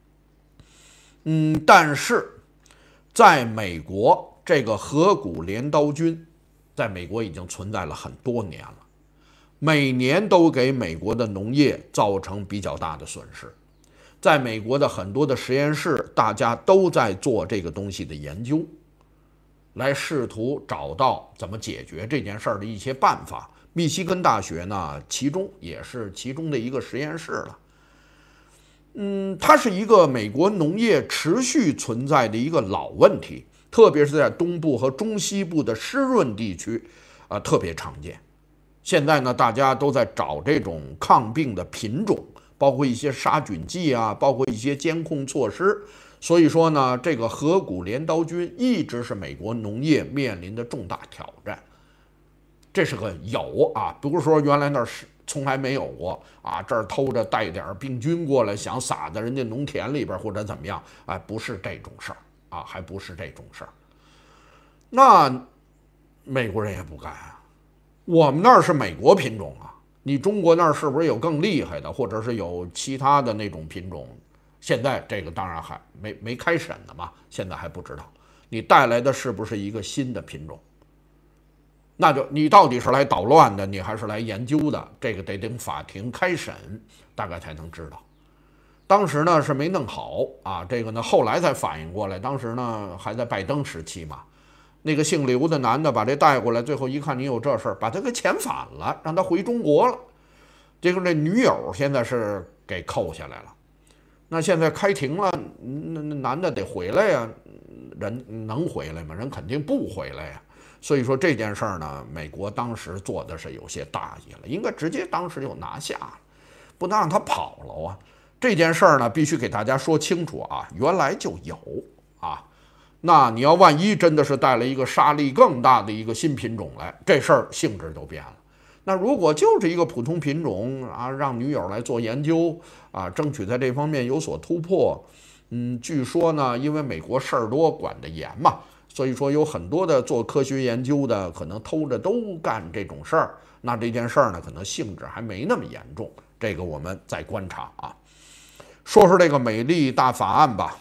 但是在美国，这个合谷镰刀菌在美国已经存在了很多年了。每年都给美国的农业造成比较大的损失，在美国的很多的实验室，大家都在做这个东西的研究，来试图找到怎么解决这件事儿的一些办法。密西根大学呢，也是其中的一个实验室了。它是一个美国农业持续存在的一个老问题，特别是在东部和中西部的湿润地区，特别常见。现在呢，大家都在找这种抗病的品种，包括一些杀菌剂啊，包括一些监控措施。所以说呢，这个合谷镰刀菌一直是美国农业面临的重大挑战。这是个有啊，不是说原来那儿是从来没有过啊，这儿偷着带点病菌过来，想撒在人家农田里边或者怎么样，不是这种事儿啊，还不是这种事儿。那美国人也不干啊。我们那儿是美国品种啊，你中国那儿是不是有更厉害的，或者是有其他的那种品种？现在这个当然还没开审呢嘛，现在还不知道你带来的是不是一个新的品种。那就你到底是来捣乱的，你还是来研究的？这个得等法庭开审，大概才能知道。当时呢是没弄好啊，这个呢后来才反应过来，当时呢还在拜登时期嘛。那个姓刘的男的把这带过来，最后一看你有这事儿，把他给遣返了，让他回中国了。结果这女友现在是给扣下来了。那现在开庭了，那男的得回来呀，人能回来吗？人肯定不回来呀。所以说这件事儿呢，美国当时做的是有些大意了，应该直接当时就拿下了，不能让他跑了啊。这件事儿呢，必须给大家说清楚啊，原来就有啊。那你要万一真的是带了一个杀力更大的一个新品种来，这事儿性质就变了。那如果就是一个普通品种啊，让女友来做研究啊，争取在这方面有所突破。据说呢，因为美国事儿多管得严嘛，所以说有很多的做科学研究的可能偷着都干这种事儿。那这件事儿呢，可能性质还没那么严重，这个我们再观察啊。说说这个美丽大法案吧。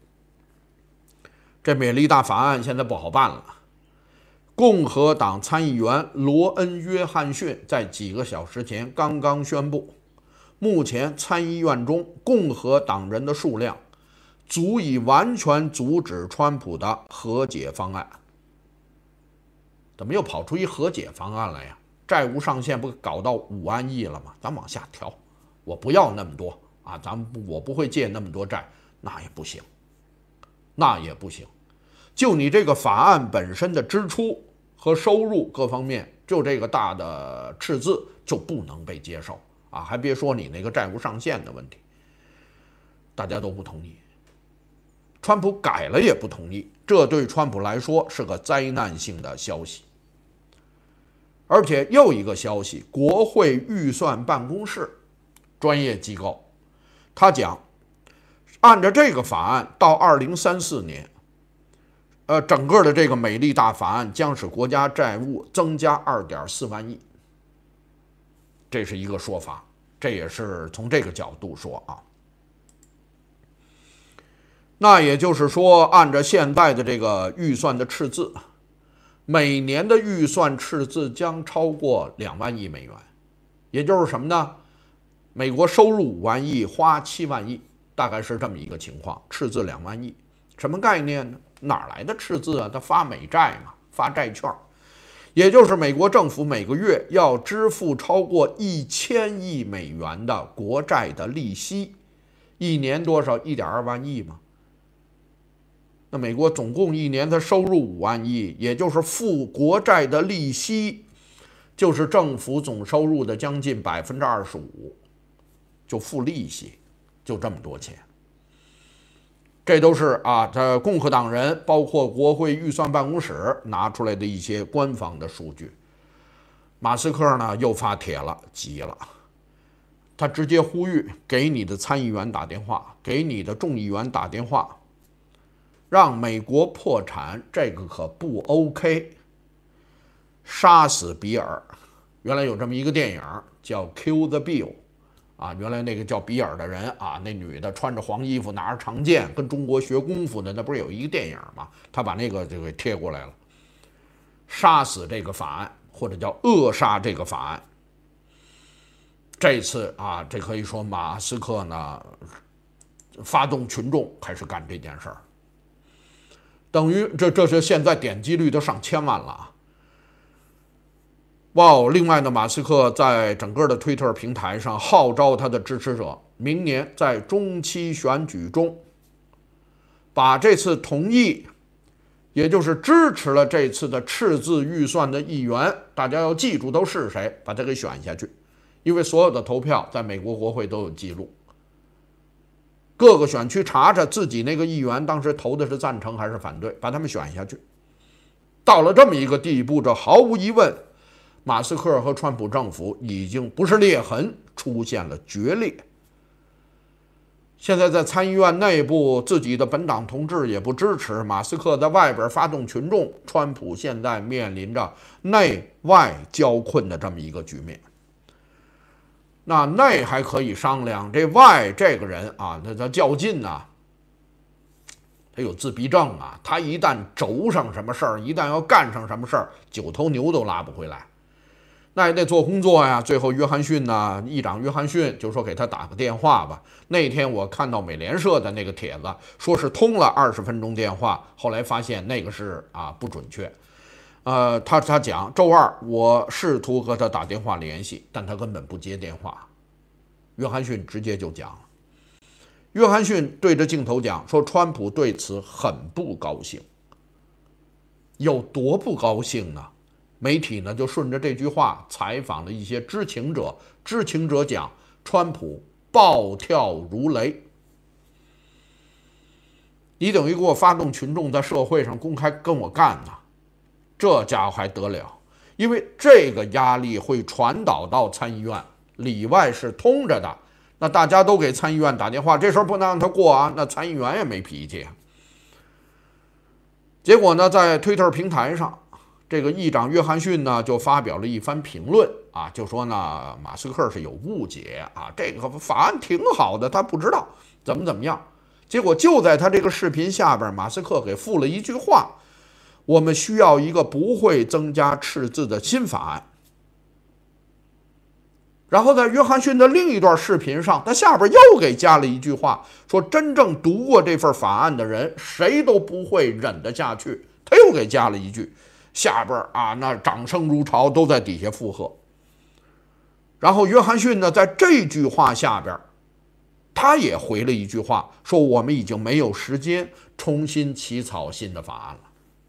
这美丽大法案现在不好办了。共和党参议员罗恩·约翰逊在几个小时前刚刚宣布，目前参议院中共和党人的数量足以完全阻止川普的和解方案。怎么又跑出一和解方案来呀？债务上限不搞到5万亿了吗？咱往下调，我不要那么多啊，我不会借那么多债，那也不行，那也不行。就你这个法案本身的支出和收入各方面，就这个大的赤字就不能被接受啊！还别说你那个债务上限的问题，大家都不同意。川普改了也不同意，这对川普来说是个灾难性的消息。 而且又一个消息，国会预算办公室专业机构，他讲，按照这个法案，到2034年，整个的这个美丽大法案将使国家债务增加2.4万亿，这是一个说法，这也是从这个角度说啊。那也就是说，按照现在的这个预算的赤字，每年的预算赤字将超过2万亿美元，也就是什么呢？美国收入5万亿，花7万亿，大概是这么一个情况，赤字2万亿，什么概念呢？哪来的赤字啊？它发美债嘛，发债券，也就是美国政府每个月要支付超过1000亿美元的国债的利息，一年多少？1.2万亿嘛。那美国总共一年它收入5万亿，也就是付国债的利息，就是政府总收入的将近25%，就付利息，就这么多钱。这都是这共和党人包括国会预算办公室拿出来的一些官方的数据。马斯克呢又发帖了，急了，他直接呼吁给你的参议员打电话，给你的众议员打电话，让美国破产，这个可不 OK。杀死比尔，原来有这么一个电影叫《Kill the Bill》。原来那个叫比尔的人那女的穿着黄衣服，拿着长剑，跟中国学功夫的，那不是有一个电影吗？他把那个就给贴过来了，杀死这个法案，或者叫扼杀这个法案。这次这可以说马斯克呢发动群众开始干这件事儿，等于这是现在点击率都上千万了。另外呢，马斯克在整个的推特平台上号召他的支持者，明年在中期选举中，把这次同意，也就是支持了这次的赤字预算的议员，大家要记住都是谁，把他给选下去，因为所有的投票在美国国会都有记录，各个选区查查自己那个议员当时投的是赞成还是反对，把他们选下去。到了这么一个地步，这毫无疑问，马斯克和川普政府已经不是裂痕，出现了决裂。现在在参议院内部，自己的本党同志也不支持，马斯克在外边发动群众，川普现在面临着内外交困的这么一个局面。那内还可以商量，这外这个人他较劲他有自闭症他一旦轴上什么事儿，一旦要干上什么事儿，9头牛都拉不回来。那也得做工作呀。最后约翰逊议长约翰逊就说给他打个电话吧。那天我看到美联社的那个帖子，说是通了20分钟电话，后来发现那个是不准确。他讲周二我试图和他打电话联系，但他根本不接电话。约翰逊直接就讲了，约翰逊对着镜头讲说，川普对此很不高兴。有多不高兴呢？媒体呢就顺着这句话采访了一些知情者，知情者讲川普暴跳如雷。你等于给我发动群众在社会上公开跟我干这家伙还得了？因为这个压力会传导到参议院，里外是通着的。那大家都给参议院打电话，这时候不能让他过那参议员也没脾气。结果呢，在推特平台上，这个议长约翰逊呢就发表了一番评论就说呢马斯克是有误解这个法案挺好的，他不知道怎么样。结果就在他这个视频下边，马斯克给附了一句话：我们需要一个不会增加赤字的新法案。然后在约翰逊的另一段视频上，他下边又给加了一句话，说真正读过这份法案的人谁都不会忍得下去。他又给加了一句，下边那掌声如潮，都在底下附和。然后约翰逊呢，在这句话下边，他也回了一句话，说我们已经没有时间重新起草新的法案了，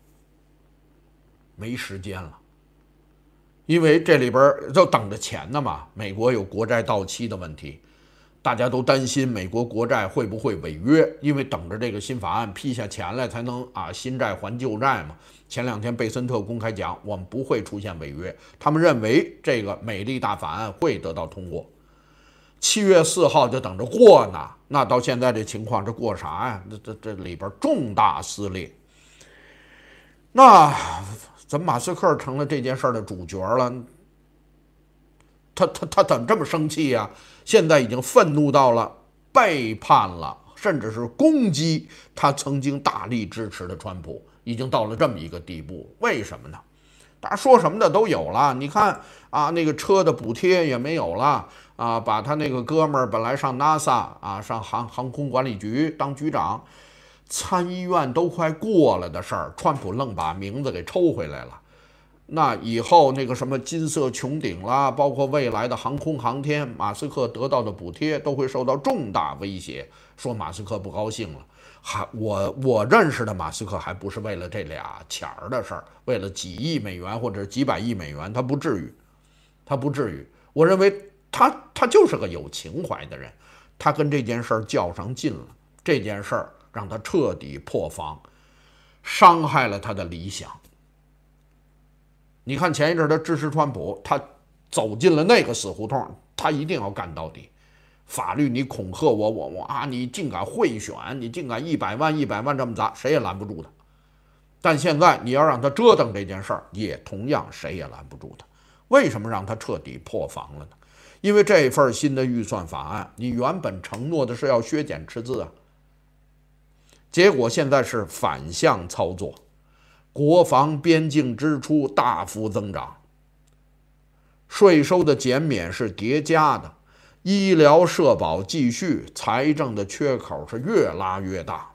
没时间了。因为这里边就等着钱呢嘛，美国有国债到期的问题， 大家都担心美国国债会不会违约，因为等着这个新法案批下钱来才能新债还旧债嘛。前2天贝森特公开讲，我们不会出现违约，他们认为这个美利大法案会得到通过。7月4号就等着过呢，那到现在这情况，这过啥呀？这里边重大撕裂。那怎么马斯克成了这件事的主角了？他怎么这么生气呀？现在已经愤怒到了背叛了，甚至是攻击他曾经大力支持的川普，已经到了这么一个地步。为什么呢？大家说什么的都有了，你看那个车的补贴也没有了把他那个哥们儿本来上 NASA 上航空管理局当局长，参议院都快过了的事儿，川普愣把名字给抽回来了。那以后那个什么金色穹顶啦，包括未来的航空航天，马斯克得到的补贴都会受到重大威胁。说马斯克不高兴了，我认识的马斯克还不是为了这俩钱儿的事儿，为了几亿美元或者几百亿美元，他不至于，他不至于。我认为他就是个有情怀的人，他跟这件事儿较上劲了，这件事儿让他彻底破防，伤害了他的理想。你看前一阵他支持川普，他走进了那个死胡同，他一定要干到底。法律你恐吓我你竟敢贿选，你竟敢100万这么砸，谁也拦不住他。但现在你要让他折腾这件事儿，也同样谁也拦不住他。为什么让他彻底破防了呢？因为这份新的预算法案，你原本承诺的是要削减赤字结果现在是反向操作。国防边境支出大幅增长，税收的减免是叠加的，医疗社保继续，财政的缺口是越拉越大。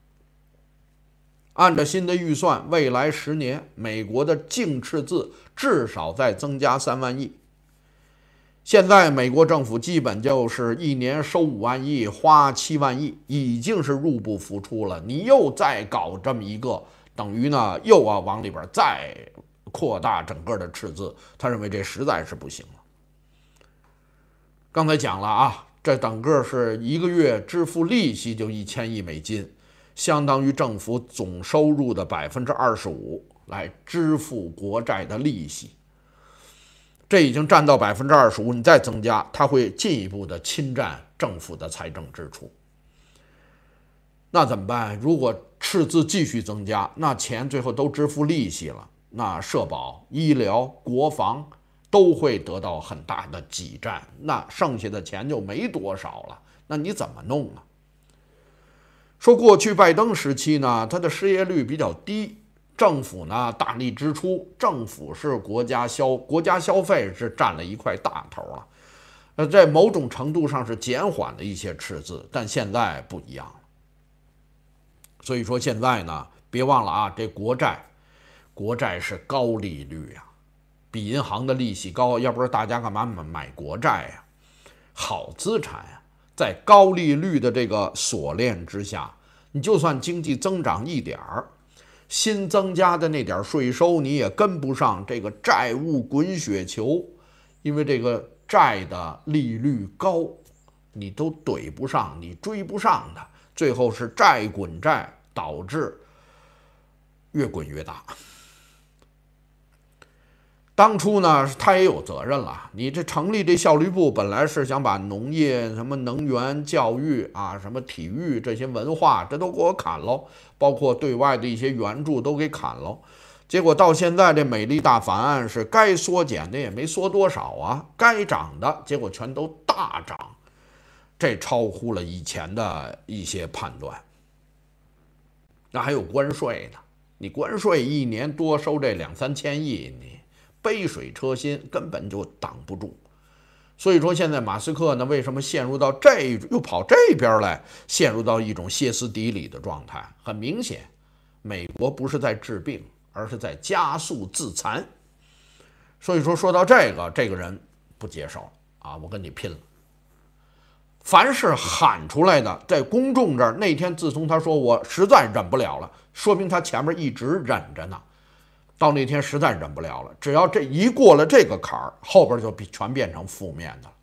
按照新的预算，未来10年，美国的净赤字至少再增加3万亿。现在美国政府基本就是1年收5万亿，花7万亿，已经是入不敷出了。你又再搞这么一个，等于呢又要往里边再扩大整个的赤字，他认为这实在是不行了。刚才讲了这整个是1个月支付利息就1000亿美金，相当于政府总收入的25%来支付国债的利息。这已经占到25%，你再增加，它会进一步的侵占政府的财政支出。那怎么办？如果赤字继续增加，那钱最后都支付利息了，那社保、医疗、国防都会得到很大的挤占，那剩下的钱就没多少了。那你怎么弄啊？说过去拜登时期呢，他的失业率比较低，政府呢大力支出，政府是国家消费是占了一块大头了，在某种程度上是减缓了一些赤字，但现在不一样了。所以说现在呢，别忘了这国债是高利率比银行的利息高，要不然大家干嘛买国债好资产在高利率的这个锁链之下，你就算经济增长一点儿，新增加的那点税收你也跟不上这个债务滚雪球，因为这个债的利率高，你都怼不上，你追不上的，最后是债滚债，导致越滚越大。当初呢，他也有责任了。你这成立这效率部，本来是想把农业、什么能源、教育什么体育这些文化，这都给我砍喽，包括对外的一些援助都给砍喽。结果到现在这美利大法案是该缩减的也没缩多少该涨的结果全都大涨，这超乎了以前的一些判断。那还有关税呢，你关税一年多收这2-3千亿，你杯水车薪，根本就挡不住。所以说现在马斯克呢，为什么陷入到又跑这边来，陷入到一种歇斯底里的状态？很明显，美国不是在治病，而是在加速自残。所以说到这个人不接受我跟你拼了。凡是喊出来的，在公众这儿，那天自从他说我实在忍不了了，说明他前面一直忍着呢。到那天实在忍不了了，只要这一过了这个坎儿，后边就全变成负面的了。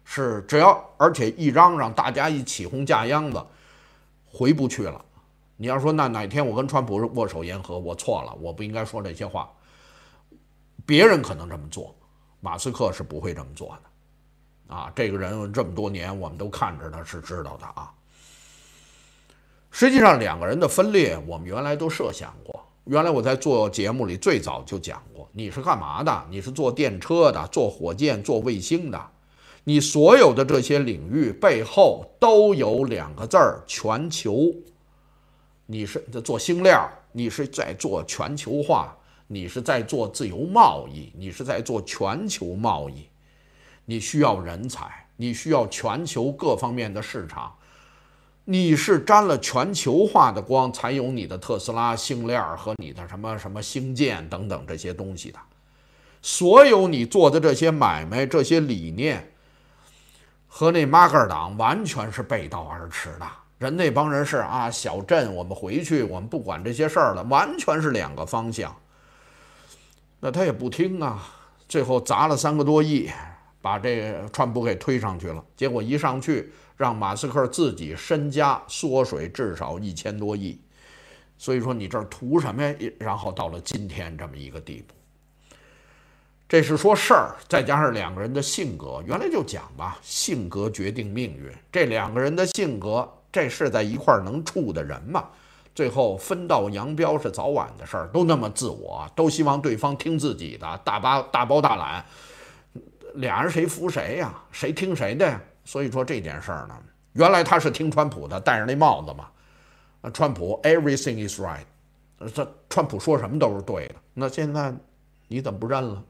是只要而且一嚷嚷，大家一起哄架秧子，回不去了。你要说那哪天我跟川普握手言和，我错了，我不应该说这些话。别人可能这么做，马斯克是不会这么做的。啊，这个人这么多年我们都看着他，是知道的啊。实际上两个人的分裂，我们原来都设想过。原来我在做节目里最早就讲过，你是干嘛的？你是做电车的，做火箭，做卫星的。你所有的这些领域背后都有两个字儿：全球。你是在做星链，你是在做全球化，你是在做自由贸易，你是在做全球贸易。你需要人才，你需要全球各方面的市场。你是沾了全球化的光，才有你的特斯拉、星链和你的什么星舰等等这些东西的。所有你做的这些买卖、这些理念，和那马克党完全是背道而驰的。人那帮人是啊，小镇我们回去，我们不管这些事儿了，完全是两个方向。那他也不听啊，最后砸了3个多亿，把这川普给推上去了。结果一上去，让马斯克自己身家缩水至少1000多亿。所以说你这图什么呀？然后到了今天这么一个地步。这是说事儿，再加上两个人的性格，原来就讲吧，性格决定命运。这两个人的性格，这是在一块儿能处的人嘛？最后分道扬镳是早晚的事儿，都那么自我，都希望对方听自己的，大包大揽，俩人谁服谁呀？谁听谁的呀？所以说这件事儿呢，原来他是听川普的，戴着那帽子嘛。川普 everything is right， 这川普说什么都是对的。那现在你怎么不认了？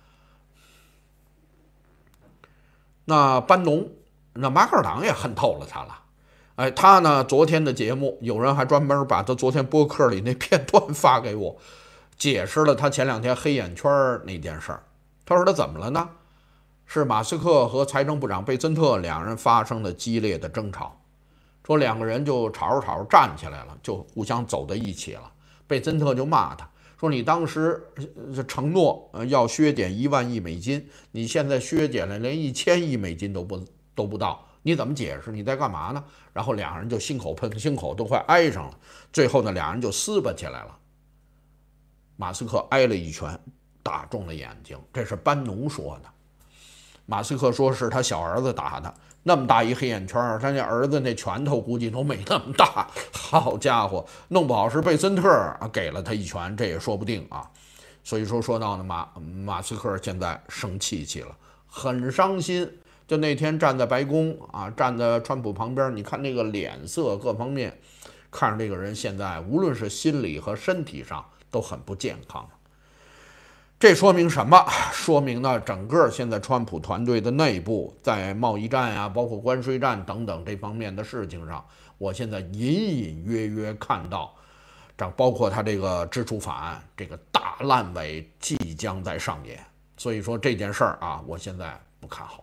那班农，那马克党也恨透了他了。哎，他呢，昨天的节目，有人还专门把他昨天播客里那片段发给我，解释了他前2天黑眼圈那件事儿。他说他怎么了呢？是马斯克和财政部长贝森特两人发生了激烈的争吵，说两个人就吵着站起来了，就互相走在一起了。贝森特就骂他说：“你当时承诺要削减1万亿美金，你现在削减了连1000亿美金都不到，你怎么解释？你在干嘛呢？”然后两人就心口碰心口，都快挨上了。最后呢，两人就撕巴起来了。马斯克挨了一拳，打中了眼睛，这是班农说的。马斯克说是他小儿子打的，那么大一黑眼圈，他那儿子那拳头估计都没那么大。好家伙，弄不好是贝森特给了他一拳，这也说不定啊。所以说到呢，马斯克现在生气了，很伤心。就那天站在白宫啊，站在川普旁边，你看那个脸色各方面，看着这个人现在无论是心理和身体上都很不健康。这说明什么？说明呢，整个现在川普团队的内部，在贸易战啊，包括关税战等等这方面的事情上，我现在隐约看到，包括他这个支出法案，这个大烂尾即将在上演。所以说这件事儿啊，我现在不看好。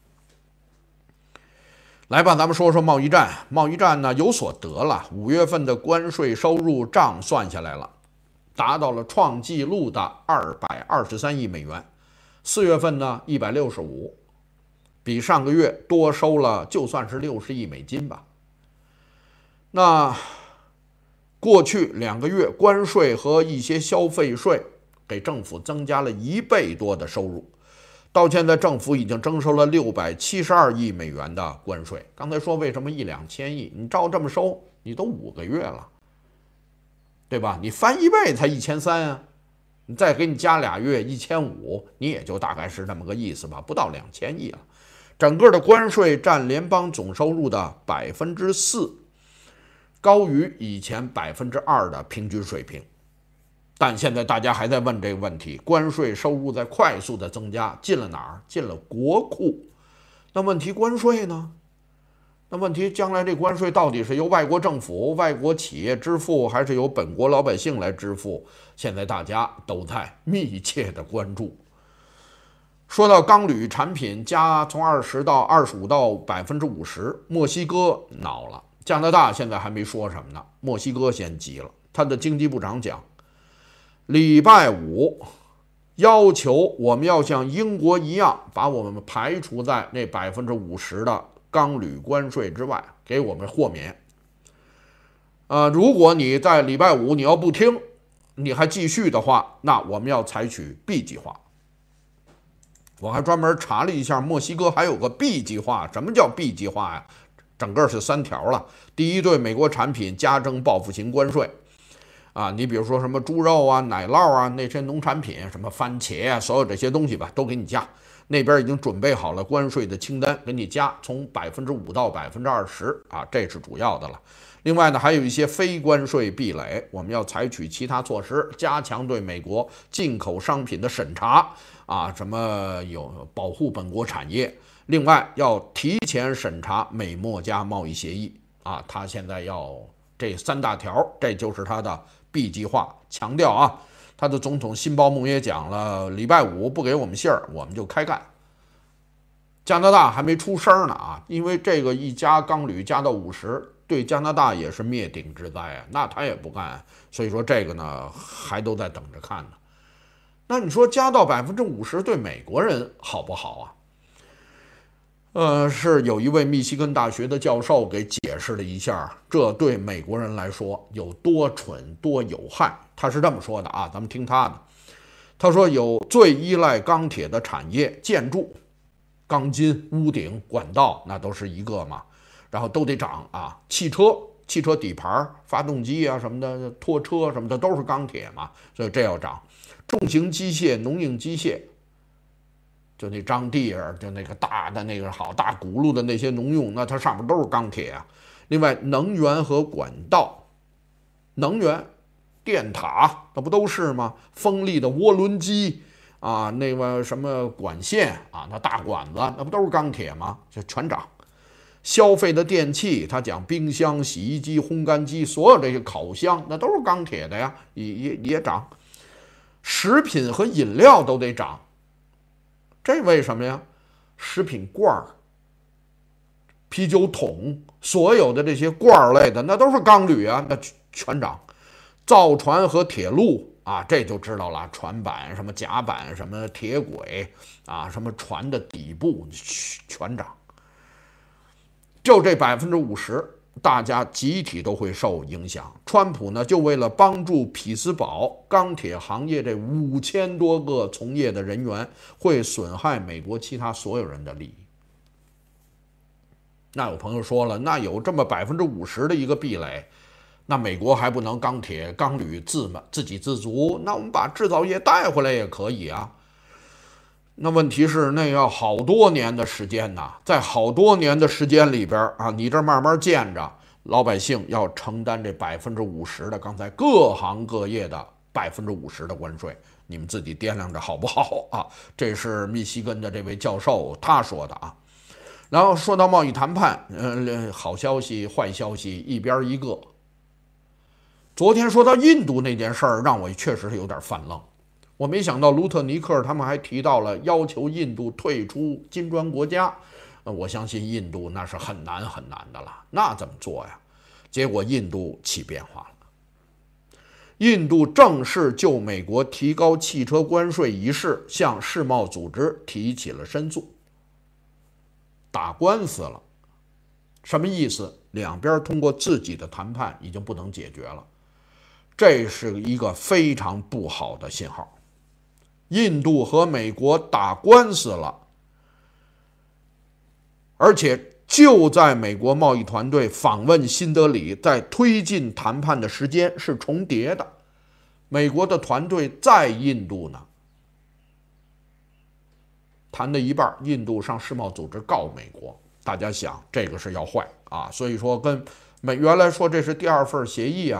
来吧，咱们说说贸易战。贸易战呢有所得了，5月份的关税收入账算下来了，达到了创纪录的223亿美元。4月份呢165，比上个月多收了，就算是60亿美金吧。那过去2个月，关税和一些消费税给政府增加了1倍多的收入。到现在，政府已经征收了672亿美元的关税。刚才说为什么1-2千亿？你照这么收，你都5个月了，对吧？你翻1倍才1300啊，你再给你加2月1500，你也就大概是这么个意思吧，不到2000亿了。整个的关税占联邦总收入的4%，高于以前2%的平均水平。但现在大家还在问这个问题，关税收入在快速的增加，进了哪儿？进了国库。那问题关税呢？那问题将来这关税到底是由外国政府、外国企业支付，还是由本国老百姓来支付？现在大家都在密切的关注。说到钢铝产品加从20%到25%到50%，墨西哥恼了，加拿大现在还没说什么呢，墨西哥先急了。他的经济部长讲，礼拜五要求我们要像英国一样，把我们排除在那50%的钢铝关税之外，给我们豁免。如果你在礼拜五你要不听，你还继续的话，那我们要采取 B 计划。我还专门查了一下，墨西哥还有个 B 计划。什么叫 B 计划呀？整个是3条了。第一，对美国产品加征报复性关税。你比如说什么猪肉啊、奶酪啊，那些农产品，什么番茄啊，所有这些东西吧，都给你加。那边已经准备好了关税的清单，给你加，从5%到20%啊，这是主要的了。另外呢，还有一些非关税壁垒，我们要采取其他措施，加强对美国进口商品的审查什么有保护本国产业。另外要提前审查美墨加贸易协议他现在要这3大条，这就是他的 B 计划。强调他的总统辛鲍姆也讲了，礼拜五不给我们信儿，我们就开干。加拿大还没出声呢因为这个一加钢铝加到50%，对加拿大也是灭顶之灾那他也不干，所以说这个呢还都在等着看呢。那你说加到50%对美国人好不好是有一位密西根大学的教授给解释了一下，这对美国人来说有多蠢多有害。他是这么说的咱们听他的。他说有最依赖钢铁的产业，建筑、钢筋、屋顶、管道，那都是一个嘛，然后都得涨汽车底盘、发动机什么的，拖车什么的都是钢铁嘛，所以这要涨。重型机械、农用机械。就那张地儿，就那个大的那个好大轱辘的那些农用，那它上面都是钢铁另外，能源和管道，能源、电塔，那不都是吗？风力的涡轮机那个什么管线那大管子，那不都是钢铁吗？就全涨。消费的电器，他讲冰箱、洗衣机、烘干机，所有这些烤箱，那都是钢铁的呀，也涨。食品和饮料都得涨。这为什么呀？食品罐、啤酒桶，所有的这些罐类的，那都是钢铝那全涨。造船和铁路这就知道了，船板、什么甲板、什么铁轨什么船的底部全涨。就这50%，大家集体都会受影响。川普呢，就为了帮助匹兹堡钢铁行业这5000多个从业的人员，会损害美国其他所有人的利益。那有朋友说了，那有这么50%的一个壁垒，那美国还不能钢铁、钢铝自给自足？那我们把制造业带回来也可以那问题是，那要好多年的时间在好多年的时间里边你这慢慢见着，老百姓要承担这50%的刚才各行各业的50%的关税，你们自己掂量着好不好这是密西根的这位教授他说的然后说到贸易谈判，好消息、坏消息一边一个。昨天说到印度那件事儿，让我确实是有点犯愣。我没想到卢特尼克他们还提到了要求印度退出金砖国家，我相信印度那是很难很难的了，那怎么做呀？结果印度起变化了，印度正式就美国提高汽车关税一事向世贸组织提起了申诉，打官司了。什么意思？两边通过自己的谈判已经不能解决了，这是一个非常不好的信号。印度和美国打官司了，而且就在美国贸易团队访问新德里，在推进谈判的时间是重叠的。美国的团队在印度呢，谈的一半，印度上世贸组织告美国。大家想，这个是要坏所以说跟原来说这是第2份协议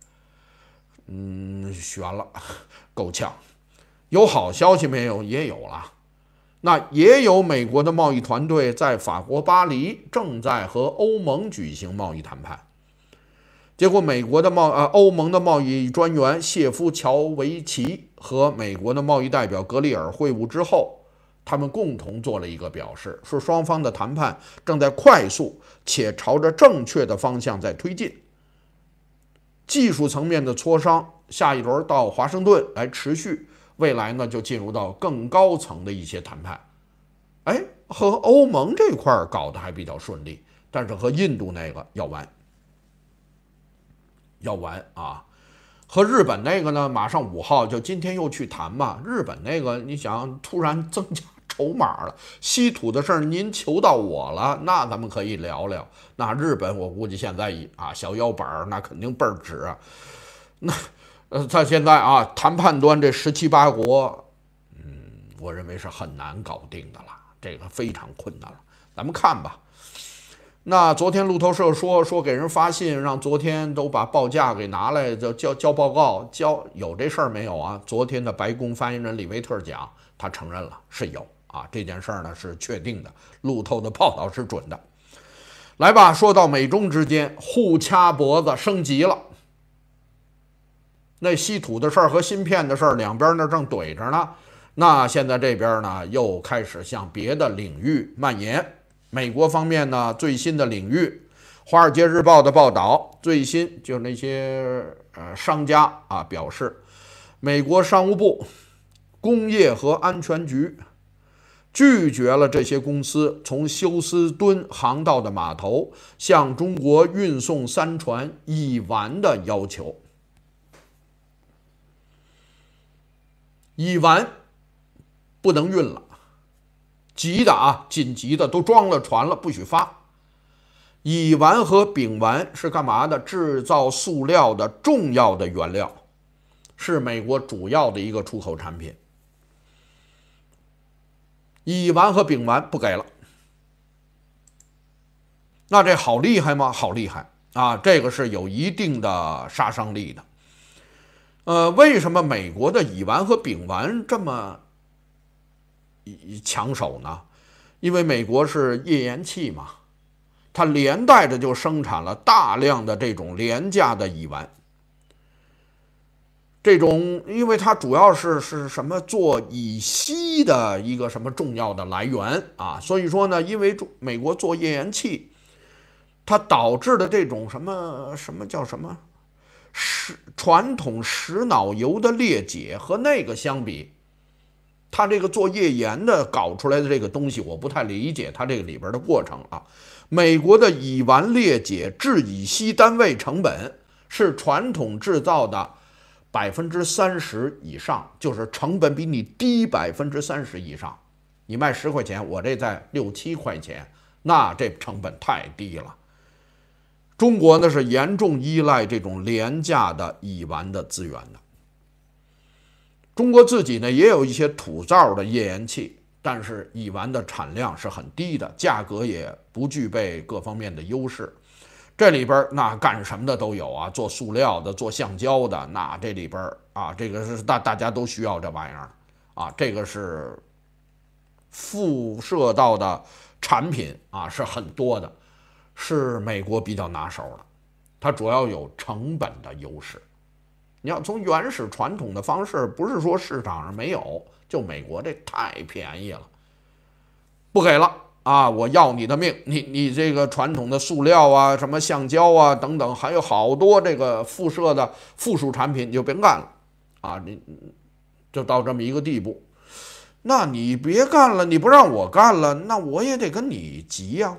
悬了，够呛。有好消息没有？也有了。那也有美国的贸易团队在法国巴黎正在和欧盟举行贸易谈判。结果美国的欧盟的贸易专员谢夫乔维奇和美国的贸易代表格里尔会晤之后，他们共同做了一个表示，说双方的谈判正在快速且朝着正确的方向在推进。技术层面的磋商下一轮到华盛顿来持续， 未来呢就进入到更高层的一些谈判。哎，和欧盟这块搞得还比较顺利，但是和印度那个要完啊。和日本那个呢，马上5号就今天又去谈嘛。日本那个你想突然增加筹码了，稀土的事儿您求到我了，那咱们可以聊聊。那日本我估计现在小腰板那肯定倍儿直啊。那他现在谈判端这17、8国，我认为是很难搞定的了，这个非常困难了。咱们看吧。那昨天路透社说给人发信，让昨天都把报价给拿来，就交报告，有这事儿没有啊？昨天的白宫发言人里维特讲，他承认了是有啊，这件事儿呢是确定的，路透的报道是准的。来吧，说到美中之间互掐脖子升级了，那稀土的事儿和芯片的事儿两边呢正怼着呢，那现在这边呢又开始向别的领域蔓延。美国方面呢，最新的领域，《华尔街日报》的报道，最新就是那些商家表示，美国商务部工业和安全局拒绝了这些公司从休斯敦航道的码头向中国运送3船乙烷的要求。乙烷不能运了。急的紧急的都装了船了，不许发。乙烷和丙烷是干嘛的？制造塑料的重要的原料，是美国主要的一个出口产品。乙烷和丙烷不给了，那这好厉害吗？好厉害啊！这个是有一定的杀伤力的。为什么美国的乙烷和丙烷这么抢手呢？因为美国是页岩气嘛，它连带着就生产了大量的这种廉价的乙烷。这种，因为它主要是什么做乙烯的一个什么重要的来源啊，所以说呢，因为美国做页岩气，它导致的这种什么叫什么传统石脑油的裂解和那个相比。它这个做页岩的搞出来的这个东西，我不太理解它这个里边的过程啊。美国的乙烷裂解制乙烯单位成本是传统制造的30%以上，就是成本比你低30%以上。你卖10块钱，我这在6、7块钱，那这成本太低了。中国呢是严重依赖这种廉价的乙烷的资源的。中国自己呢也有一些土造的页岩气，但是乙烷的产量是很低的，价格也不具备各方面的优势。这里边那干什么的都有啊，做塑料的，做橡胶的，那这里边这个是大家都需要这玩意儿这个是辐射到的产品是很多的，是美国比较拿手的，它主要有成本的优势。你要从原始传统的方式，不是说市场上没有，就美国这太便宜了，不给了我要你的命，你这个传统的塑料什么橡胶等等，还有好多这个辐射的附属产品，你就别干了你就到这么一个地步。那你别干了，你不让我干了，那我也得跟你急呀。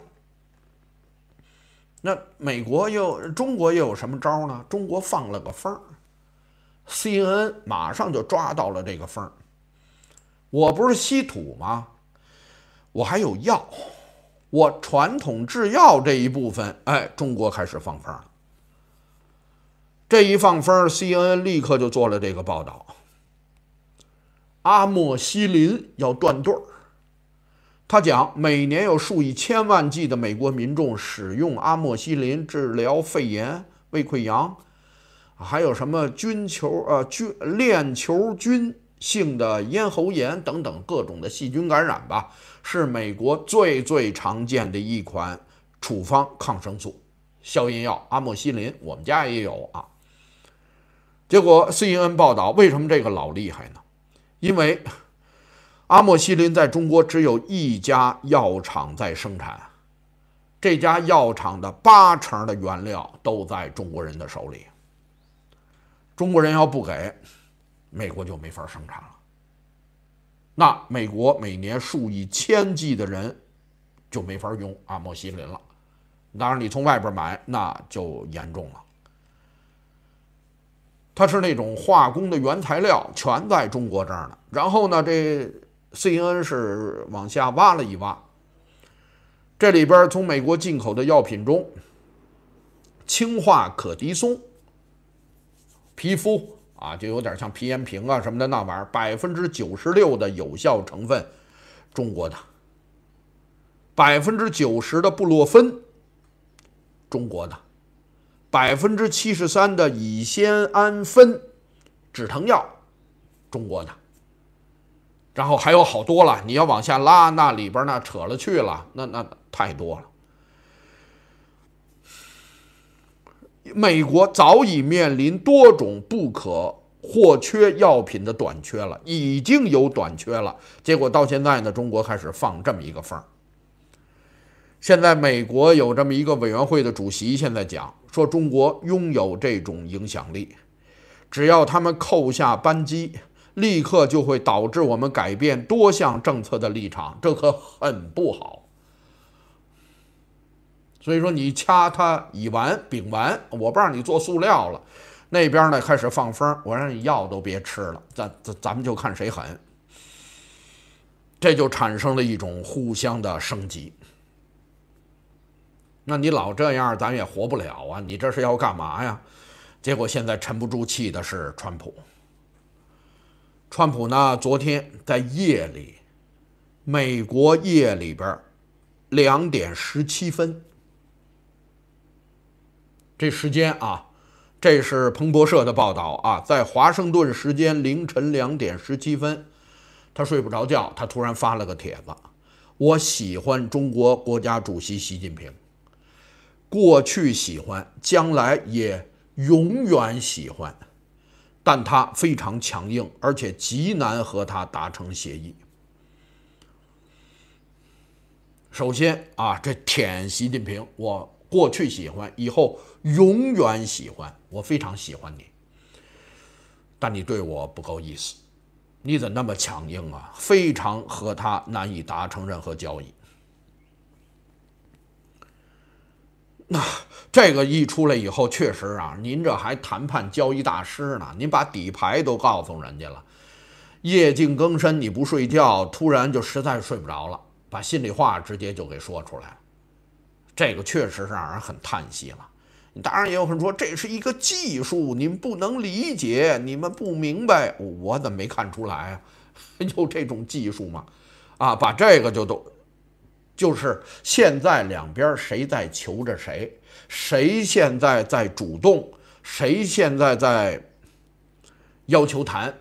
那中国又有什么招呢？中国放了个风CNN 马上就抓到了这个风，我不是稀土吗？我还有药，我传统制药这一部分，中国开始放风了。这一放风 ，CNN 立刻就做了这个报道，阿莫西林要断队儿。他讲，每年有数以千万计的美国民众使用阿莫西林治疗肺炎、胃溃疡。还有什么链球菌性的咽喉炎等等各种的细菌感染吧，是美国最常见的一款处方抗生素消炎药阿莫西林，我们家也有结果 CNN 报道，为什么这个老厉害呢？因为阿莫西林在中国只有一家药厂在生产，这家药厂的80%的原料都在中国人的手里。中国人要不给，美国就没法生产了。 那美国每年数以千计的人就没法用阿莫西林了。当然，你从外边买那就严重了。它是那种化工的原材料，全在中国这儿呢。然后呢，这 CNN 是往下挖了一挖，这里边从美国进口的药品中，氢化可的松，皮肤啊就有点像皮炎平啊什么的那玩意儿，96%的有效成分中国的，90%的布洛芬中国的，73%的乙酰氨酚止疼药中国的，然后还有好多了，你要往下拉，那里边那扯了去了，那太多了。美国早已面临多种不可或缺药品的短缺了，已经有短缺了，结果到现在呢，中国开始放这么一个风。现在美国有这么一个委员会的主席，现在讲说中国拥有这种影响力，只要他们扣下扳机，立刻就会导致我们改变多项政策的立场，这可很不好。所以说你掐它乙烷、丙烷，我不让你做塑料了，那边呢开始放风，我让你药都别吃了，咱们就看谁狠。这就产生了一种互相的升级。那你老这样，咱也活不了啊！你这是要干嘛呀？结果现在沉不住气的是川普。川普呢，昨天在夜里，美国夜里边2点17分，这时间啊，这是彭博社的报道啊，在华盛顿时间凌晨2点17分，他睡不着觉，他突然发了个帖子：我喜欢中国国家主席习近平。过去喜欢，将来也永远喜欢，但他非常强硬，而且极难和他达成协议。首先啊，这舔习近平，我过去喜欢，以后永远喜欢，我非常喜欢你，但你对我不够意思，你怎么那么强硬啊？非常和他难以达成任何交易。那这个一出来以后，确实啊，您这还谈判交易大师呢，您把底牌都告诉人家了，夜静更深，你不睡觉，突然就实在睡不着了，把心里话直接就给说出来了，这个确实是让人很叹息了。当然也有人说这是一个技术，你们不能理解，你们不明白，我怎么没看出来啊？有这种技术吗？啊，把这个就是现在两边谁在求着谁，谁现在在主动，谁现在在要求谈，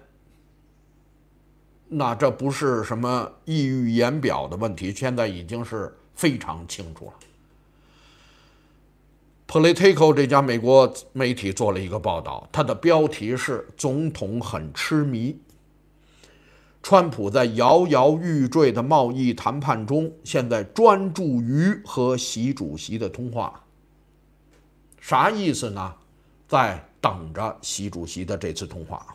那这不是什么溢于言表的问题，现在已经是非常清楚了。Politico 这家美国媒体做了一个报道，它的标题是“总统很痴迷”。川普在摇摇欲坠的贸易谈判中，现在专注于和习主席的通话。啥意思呢？在等着习主席的这次通话。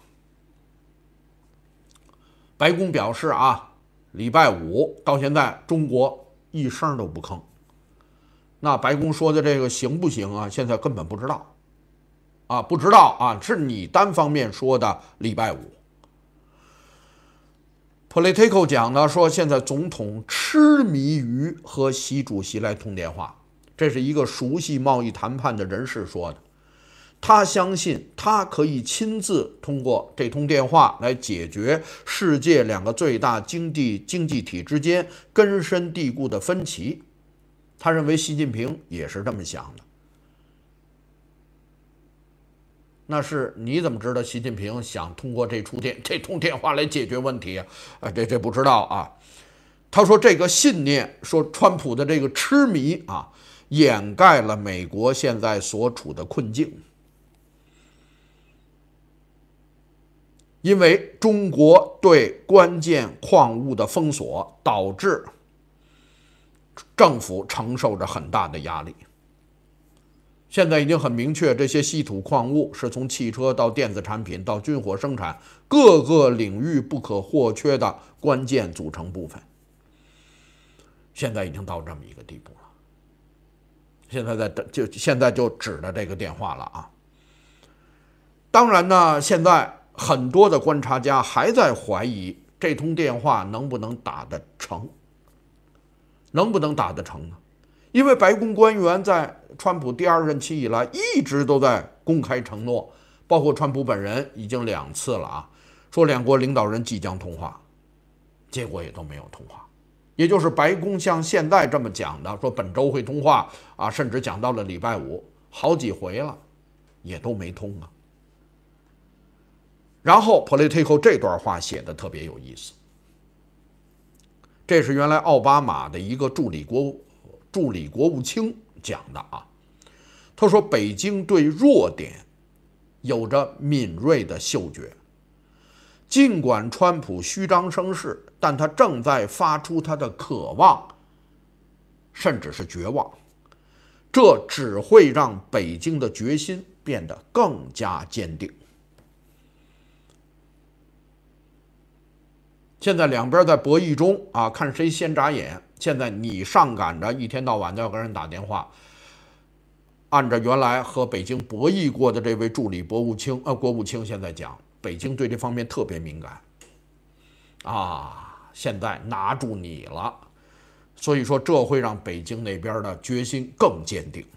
白宫表示啊，礼拜五到现在，中国一声都不吭。那白宫说的这个行不行啊？现在根本不知道，啊，不知道啊，是你单方面说的礼拜五。Politico 讲呢，说现在总统痴迷于和习主席来通电话，这是一个熟悉贸易谈判的人士说的。他相信他可以亲自通过这通电话来解决世界两个最大经济体之间根深蒂固的分歧。他认为习近平也是这么想的。那是你怎么知道习近平想通过这通电话来解决问题啊？这不知道啊。他说这个信念，说川普的这个痴迷啊，掩盖了美国现在所处的困境。因为中国对关键矿物的封锁，导致政府承受着很大的压力。 现在已经很明确，这些稀土矿物是从汽车到电子产品到军火生产各个领域不可或缺的关键组成部分。现在已经到这么一个地步了。现在就指着这个电话了啊。当然呢，现在很多的观察家还在怀疑这通电话能不能打得成，能不能打得成呢？因为白宫官员在川普第2任期以来一直都在公开承诺，包括川普本人已经2次了啊，说两国领导人即将通话，结果也都没有通话。也就是白宫像现在这么讲的，说本周会通话啊，甚至讲到了礼拜5，好几回了，也都没通啊。然后 Politico 这段话写的特别有意思，这是原来奥巴马的一个助理国务卿讲的啊。他说北京对弱点有着敏锐的嗅觉，尽管川普虚张声势，但他正在发出他的渴望，甚至是绝望，这只会让北京的决心变得更加坚定。现在两边在博弈中啊，看谁先眨眼。现在你上赶着一天到晚都要跟人打电话，按照原来和北京博弈过的这位助理国务卿现在讲，北京对这方面特别敏感啊，现在拿住你了，所以说这会让北京那边的决心更坚定。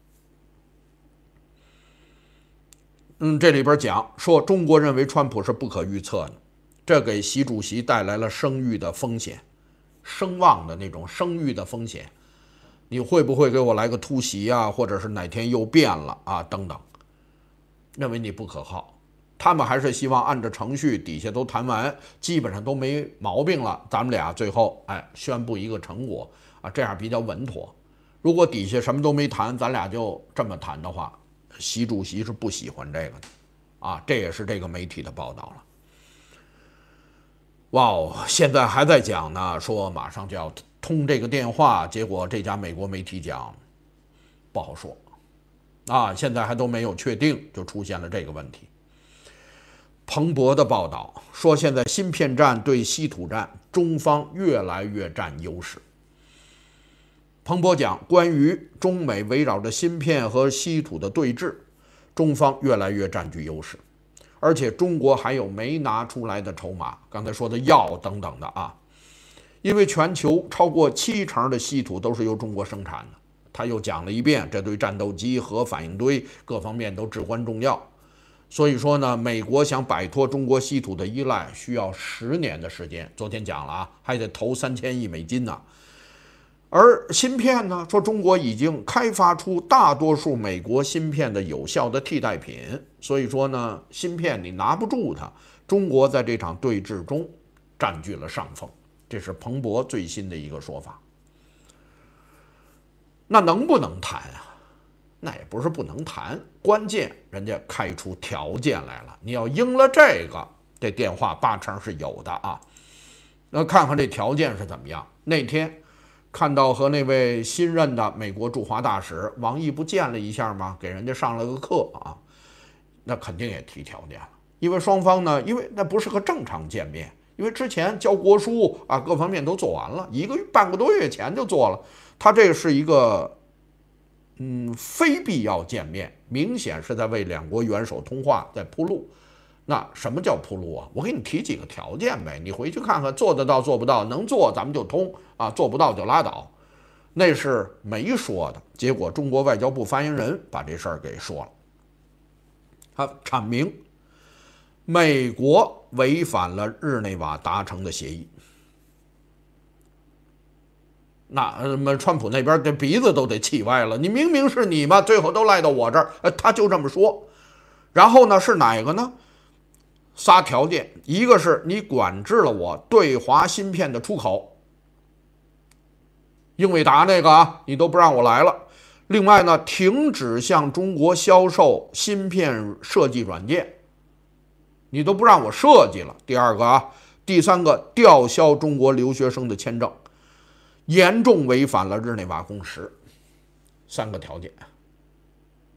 这里边讲说中国认为川普是不可预测的，这给习主席带来了声誉的风险，声望的那种声誉的风险。你会不会给我来个突袭啊，或者是哪天又变了啊等等，认为你不可靠。他们还是希望按照程序底下都谈完，基本上都没毛病了，咱们俩最后宣布一个成果啊，这样比较稳妥。如果底下什么都没谈，咱俩就这么谈的话，习主席是不喜欢这个的啊，这也是这个媒体的报道了。哇哦，现在还在讲呢，说马上就要通这个电话，结果这家美国媒体讲不好说啊，现在还都没有确定，就出现了这个问题。彭博的报道说，现在芯片战对稀土战，中方越来越占优势。彭博讲，关于中美围绕着芯片和稀土的对峙，中方越来越占据优势。而且中国还有没拿出来的筹码，刚才说的药等等的啊，因为全球超过70%的稀土都是由中国生产的。他又讲了一遍，这对战斗机、核反应堆各方面都至关重要。所以说呢，美国想摆脱中国稀土的依赖，需要10年的时间。昨天讲了啊，还得投3000亿美金呢。而芯片呢，说中国已经开发出大多数美国芯片的有效的替代品，所以说呢，芯片你拿不住它，中国在这场对峙中占据了上风，这是彭博最新的一个说法。那能不能谈啊？那也不是不能谈，关键人家开出条件来了，你要应了这个，这电话8成是有的啊。那看看这条件是怎么样。那天看到和那位新任的美国驻华大使王毅不见了一下吗？给人家上了个课啊，那肯定也提条件了。因为双方呢，因为那不是个正常见面，因为之前交国书啊，各方面都做完了，半个多月前就做了。他这是一个非必要见面，明显是在为两国元首通话在铺路。那什么叫铺路啊？我给你提几个条件呗，你回去看看做得到做不到，能做咱们就通啊，做不到就拉倒。那是没说的，结果中国外交部发言人把这事儿给说了，他阐明美国违反了日内瓦达成的协议。那川普那边这鼻子都得气歪了，你明明是你嘛，最后都赖到我这儿，他就这么说。然后呢，是哪个呢？3条件，一个是你管制了我对华芯片的出口，英伟达那个啊，你都不让我来了。另外呢，停止向中国销售芯片设计软件，你都不让我设计了。第二个啊，第三个，吊销中国留学生的签证，严重违反了日内瓦共识。3个条件。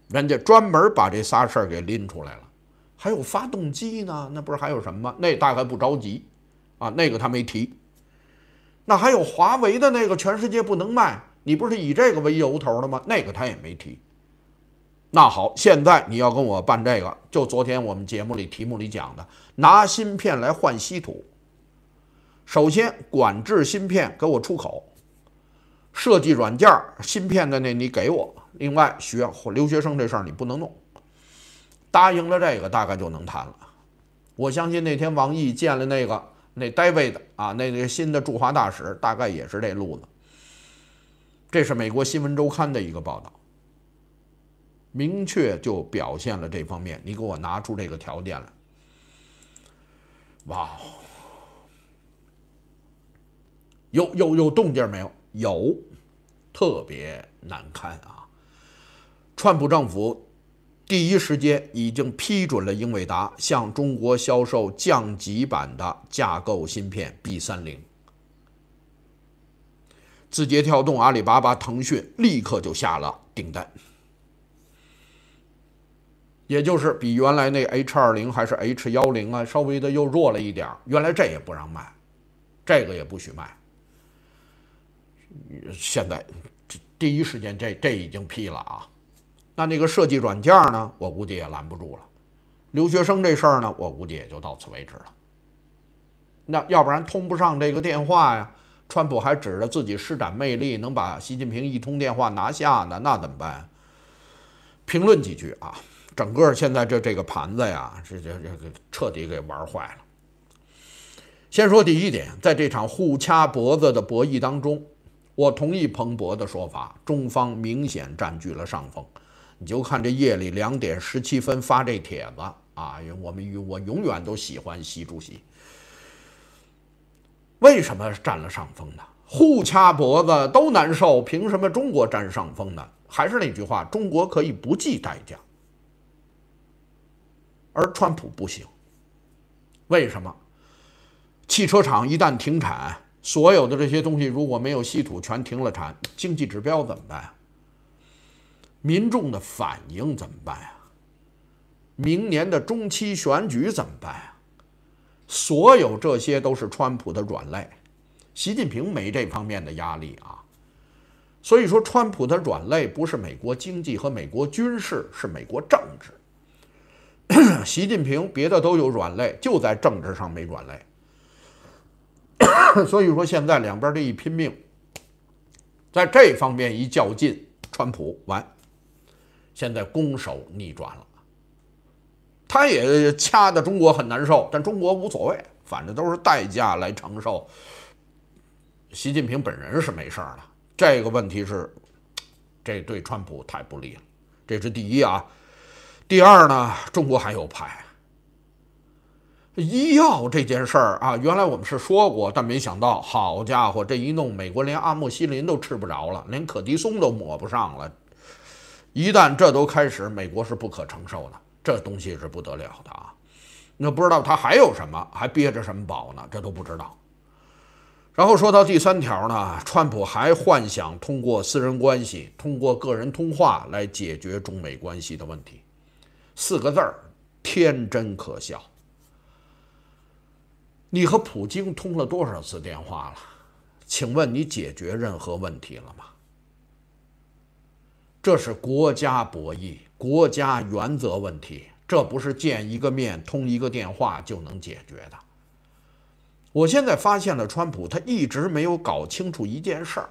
人家专门把这仨事儿给拎出来了。还有发动机呢，那不是还有什么？那大概不着急啊，那个他没提。那还有华为的那个全世界不能卖，你不是以这个为由头的吗？那个他也没提。那好，现在你要跟我办这个，就昨天我们节目里题目里讲的，拿芯片来换稀土。首先管制芯片给我出口，设计软件芯片的那你给我，另外留学生这事儿你不能弄。答应了这个，大概就能谈了。我相信那天王毅见了那David啊，那个新的驻华大使，大概也是这路子。这是美国新闻周刊的一个报道，明确就表现了这方面。你给我拿出这个条件来，哇！有动静没有？有，特别难看啊！川普政府第一时间已经批准了英伟达向中国销售降级版的架构芯片 B30。字节跳动、阿里巴巴、腾讯立刻就下了订单，也就是比原来那 H20 还是 H10啊，稍微的又弱了一点。原来这也不让卖，这个也不许卖。现在第一时间这已经批了啊。那个设计软件呢，我估计也拦不住了。留学生这事儿呢，我估计也就到此为止了。那要不然通不上这个电话呀，川普还指着自己施展魅力，能把习近平一通电话拿下呢，那怎么办？评论几句啊，整个现在这个盘子呀，这彻底给玩坏了。先说第一点，在这场互掐脖子的博弈当中，我同意彭博的说法，中方明显占据了上风。你就看这夜里2点17分发这帖子啊，我永远都喜欢习主席。为什么占了上风呢？互掐脖子都难受，凭什么中国占上风呢？还是那句话，中国可以不计代价，而川普不行。为什么？汽车厂一旦停产，所有的这些东西如果没有稀土全停了产，经济指标怎么办？民众的反应怎么办呀？明年的中期选举怎么办呀？所有这些都是川普的软肋，习近平没这方面的压力啊。所以说，川普的软肋不是美国经济和美国军事，是美国政治。习近平别的都有软肋，就在政治上没软肋。所以说，现在两边这一拼命，在这方面一较劲，川普完，现在攻守逆转了。他也掐得中国很难受，但中国无所谓，反正都是代价来承受。习近平本人是没事了，这个问题是，这对川普太不利了，这是第一啊。第二呢，中国还有牌。医药这件事儿啊，原来我们是说过，但没想到，好家伙，这一弄，美国连阿莫西林都吃不着了，连可的松都抹不上了。一旦这都开始，美国是不可承受的，这东西是不得了的啊。那不知道他还有什么，还憋着什么宝呢？这都不知道。然后说到第3条呢，川普还幻想通过私人关系，通过个人通话来解决中美关系的问题，4个字儿：天真可笑。你和普京通了多少次电话了？请问你解决任何问题了吗？这是国家博弈，国家原则问题，这不是见一个面通一个电话就能解决的。我现在发现了川普他一直没有搞清楚一件事儿，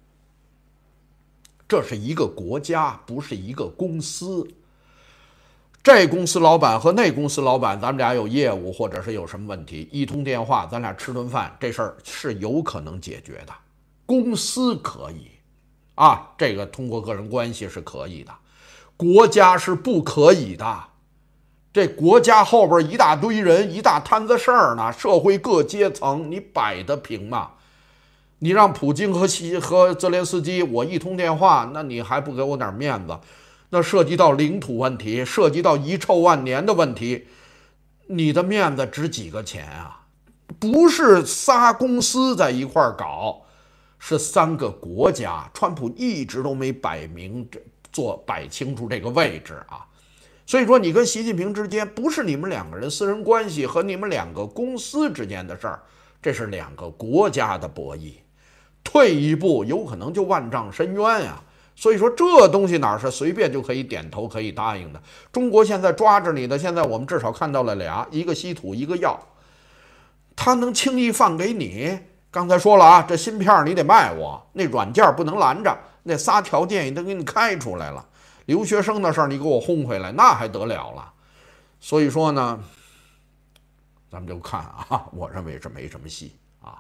这是一个国家，不是一个公司。这公司老板和那公司老板，咱们俩有业务或者是有什么问题，一通电话咱俩吃顿饭，这事儿是有可能解决的。公司可以啊，这个通过个人关系是可以的，国家是不可以的。这国家后边一大堆人，一大摊子事儿呢，社会各阶层，你摆得平吗？你让普京和泽连斯基我一通电话，那你还不给我点面子？那涉及到领土问题，涉及到遗臭万年的问题，你的面子值几个钱啊？不是仨公司在一块搞，是3个国家。川普一直都没摆明摆清楚这个位置啊。所以说，你跟习近平之间不是你们两个人私人关系和你们两个公司之间的事儿，这是两个国家的博弈。退一步，有可能就万丈深渊呀。所以说，这东西哪是随便就可以点头可以答应的？中国现在抓着你的，现在我们至少看到了俩，一个稀土，一个药，他能轻易放给你？刚才说了啊，这芯片你得卖我，那软件不能拦着，那仨条件也都给你开出来了。留学生的事儿你给我轰回来，那还得了了？所以说呢，咱们就看啊，我认为这没什么戏啊。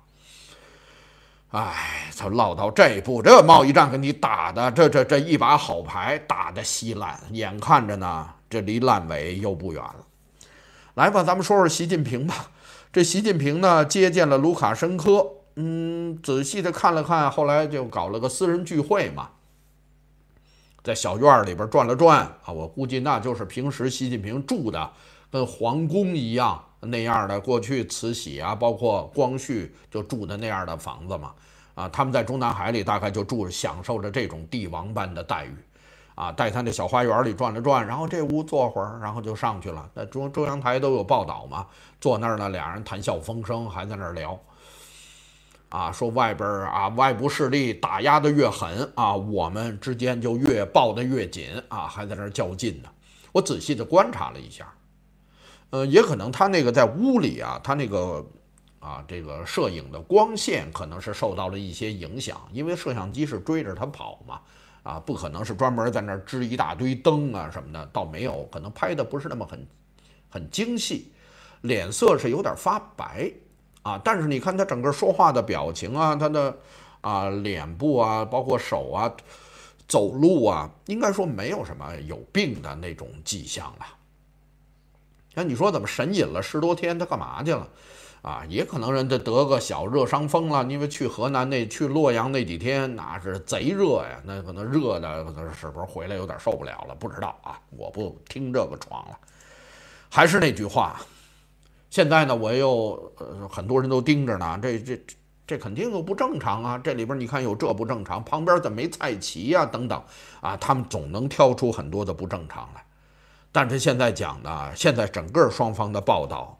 哎，他落到这一步，这贸易战给你打的，这一把好牌打得稀烂，眼看着呢，这离烂尾又不远了。来吧，咱们说说习近平吧。这习近平呢，接见了卢卡申科，仔细的看了看，后来就搞了个私人聚会嘛。在小院里边转了转啊，我估计那就是平时习近平住的跟皇宫一样那样的，过去慈禧啊，包括光绪就住的那样的房子嘛。啊，他们在中南海里大概就享受着这种帝王般的待遇。啊，带他那小花园里转了转，然后这屋坐会儿，然后就上去了。那中央台都有报道嘛，坐那儿呢，俩人谈笑风生，还在那儿聊。啊，说外边啊，外部势力打压的越狠啊，我们之间就越抱得越紧啊，还在那儿较劲呢。我仔细的观察了一下，也可能他那个在屋里啊，他那个这个摄影的光线可能是受到了一些影响，因为摄像机是追着他跑嘛，不可能是专门在那儿支一大堆灯啊什么的，倒没有，可能拍的不是那么很精细，脸色是有点发白。但是你看他整个说话的表情啊，他的脸部啊，包括手啊，走路啊，应该说没有什么有病的那种迹象了。那你说怎么神隐了10多天，他干嘛去了？也可能人家得个小热伤风了，因为去河南去洛阳那几天那是贼热呀，那可能热的可能是不是回来有点受不了了，不知道啊，我不听这个床了。还是那句话。现在呢，我又很多人都盯着呢，这肯定又不正常啊！这里边你看有这不正常，旁边怎么没蔡奇呀？等等他们总能挑出很多的不正常来。但是现在讲呢，现在整个双方的报道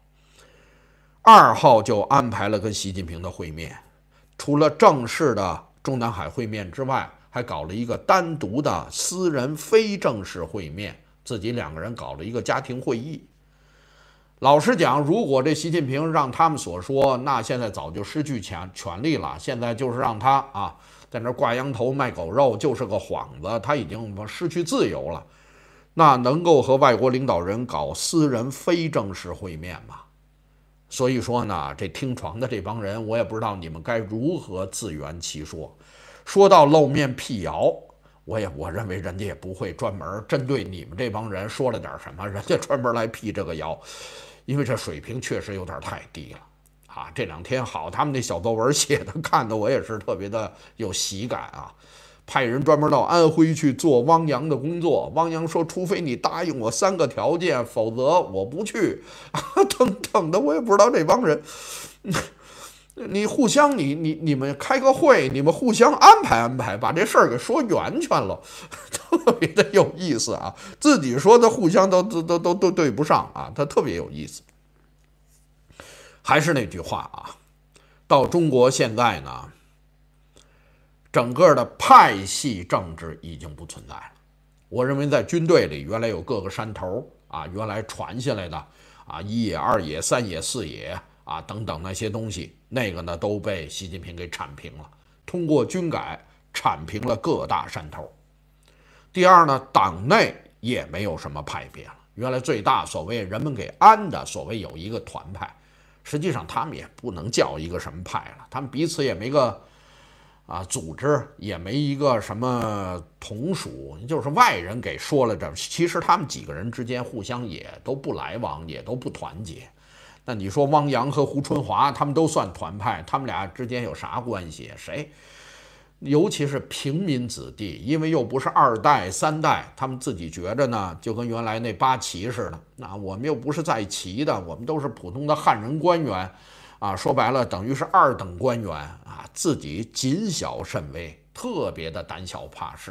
，2号就安排了跟习近平的会面，除了正式的中南海会面之外，还搞了一个单独的私人非正式会面，自己2个人搞了一个家庭会议。老实讲，如果这习近平让他们所说，那现在早就失去权利了。现在就是让他在那挂羊头卖狗肉，就是个幌子，他已经失去自由了。那能够和外国领导人搞私人非正式会面吗？所以说呢，这听床的这帮人，我也不知道你们该如何自圆其说。说到露面辟谣，我认为人家也不会专门针对你们这帮人说了点什么，人家专门来辟这个谣。因为这水平确实有点太低了这2天好，他们那小作文写的看得我也是特别的有喜感派人专门到安徽去做汪洋的工作。汪洋说，除非你答应我3个条件，否则我不去等等的，我也不知道这帮人你互相你们开个会，你们互相安排，把这事儿给说圆全了，特别的有意思自己说的互相都对不上他特别有意思。还是那句话到中国现在呢，整个的派系政治已经不存在了。我认为在军队里原来有各个山头原来传下来的1野、2野、3野、4野等等那些东西，那个呢都被习近平给铲平了，通过军改铲平了各大山头。第二呢，党内也没有什么派别了。原来最大所谓人们给安的所谓有一个团派，实际上他们也不能叫一个什么派了，他们彼此也没个组织，也没一个什么同属，就是外人给说了这，其实他们几个人之间互相也都不来往，也都不团结。那你说汪洋和胡春华他们都算团派，他们俩之间有啥关系？谁？尤其是平民子弟，因为又不是2代3代，他们自己觉着呢，就跟原来那八旗似的，那我们又不是在旗的，我们都是普通的汉人官员说白了等于是2等官员自己谨小慎微，特别的胆小怕事，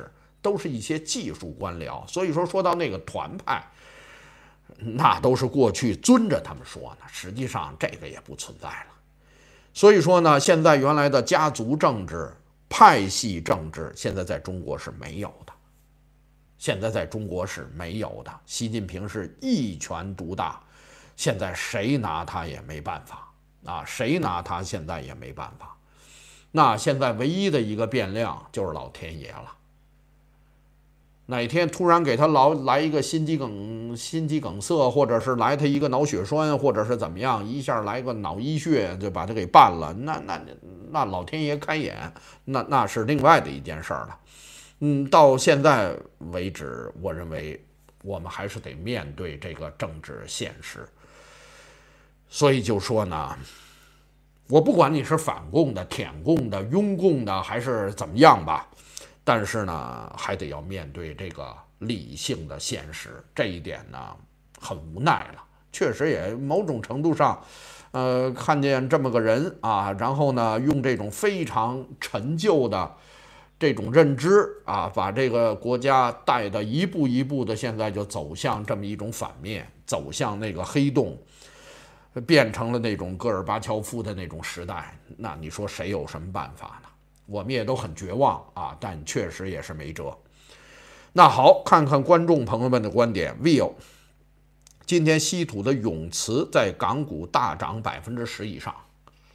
都是一些技术官僚。所以说到那个团派，那都是过去遵着他们说呢，实际上这个也不存在了。所以说呢，现在原来的家族政治、派系政治，现在在中国是没有的。现在在中国是没有的。习近平是一权独大，现在谁拿他也没办法啊，谁拿他现在也没办法。那现在唯一的一个变量就是老天爷了。哪天突然给他来一个心肌梗塞，或者是来他一个脑血栓，或者是怎么样，一下来个脑溢血就把他给办了，那老天爷开眼，那是另外的一件事了。到现在为止，我认为我们还是得面对这个政治现实。所以就说呢，我不管你是反共的、舔共的、拥共的，还是怎么样吧。但是呢，还得要面对这个理性的现实，这一点呢很无奈了。确实也某种程度上，看见这么个人啊，然后呢用这种非常陈旧的这种认知啊，把这个国家带的一步一步的，现在就走向这么一种反面，走向那个黑洞，变成了那种戈尔巴乔夫的那种时代。那你说谁有什么办法呢？我们也都很绝望啊，但确实也是没辙。那好，看看观众朋友们的观点。Will， 今天稀土的永磁在港股大涨10%以上。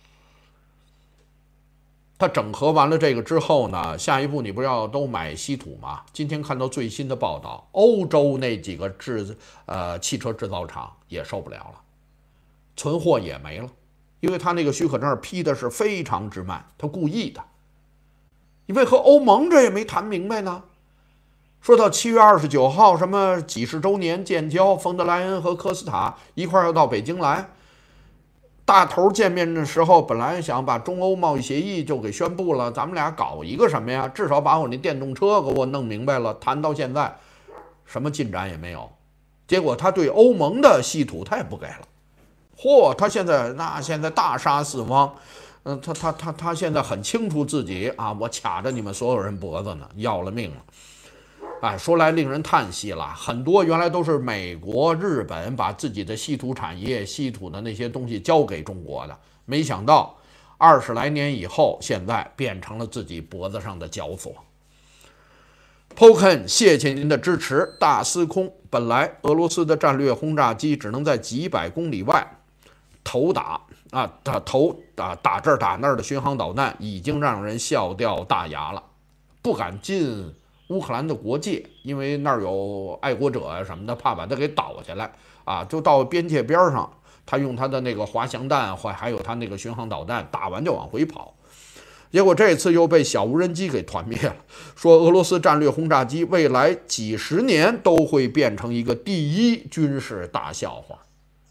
它整合完了这个之后呢，下一步你不是要都买稀土吗？今天看到最新的报道，欧洲那几个汽车制造厂也受不了了，存货也没了，因为他那个许可证批的是非常之慢，他故意的。你为何欧盟这也没谈明白呢？说到7月29号，什么几十周年建交，冯德莱恩和科斯塔一块要到北京来，大头见面的时候，本来想把中欧贸易协议就给宣布了，咱们俩搞一个什么呀？至少把我那电动车给我弄明白了。谈到现在，什么进展也没有。结果他对欧盟的稀土他也不给了。嚯，他现在大杀四方。他现在很清楚自己啊，我卡着你们所有人脖子呢，要了命了。哎，说来令人叹息了，很多原来都是美国、日本把自己的稀土产业、稀土的那些东西交给中国的，没想到20来年以后，现在变成了自己脖子上的绞索。Poken， 谢谢您的支持。大司空，本来俄罗斯的战略轰炸机只能在几百公里外打这儿打那儿的巡航导弹，已经让人笑掉大牙了，不敢进乌克兰的国界，因为那儿有爱国者啊什么的，怕把它给倒下来啊。就到边界边上，他用他的那个滑翔弹，还有他那个巡航导弹，打完就往回跑。结果这次又被小无人机给团灭了，说俄罗斯战略轰炸机未来几十年都会变成一个第一军事大笑话。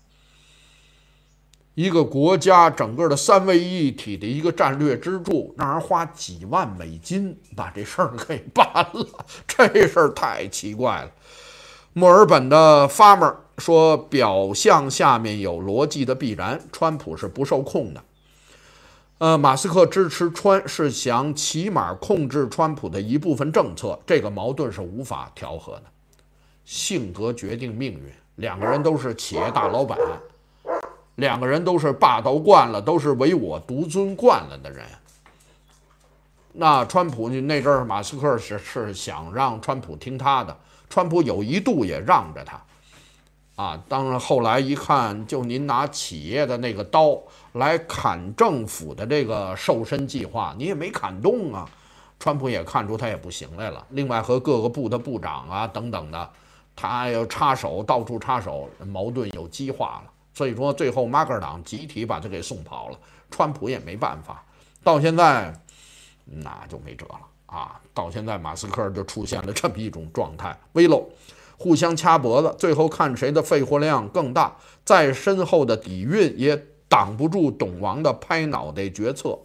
一个国家整个的3位一体的一个战略支柱，让人花几万美金把这事儿给办了，这事儿太奇怪了。墨尔本的 Farmer 说，表象下面有逻辑的必然，川普是不受控的。马斯克支持川是想起码控制川普的一部分政策，这个矛盾是无法调和的。性格决定命运，两个人都是企业大老板。两个人都是霸道惯了，都是唯我独尊惯了的人。那川普那阵儿，马斯克是想让川普听他的，川普有一度也让着他，啊，当然后来一看，就您拿企业的那个刀来砍政府的这个瘦身计划，你也没砍动啊。川普也看出他也不行来了，另外和各个部的部长啊等等的，他要插手，到处插手，矛盾有激化了。所以说，最后马克党集体把他给送跑了，川普也没办法。到现在，那就没辙了啊！到现在，马斯克就出现了这么一种状态，危喽，互相掐脖子，最后看谁的肺活量更大，再深厚的底蕴也挡不住董王的拍脑袋决策。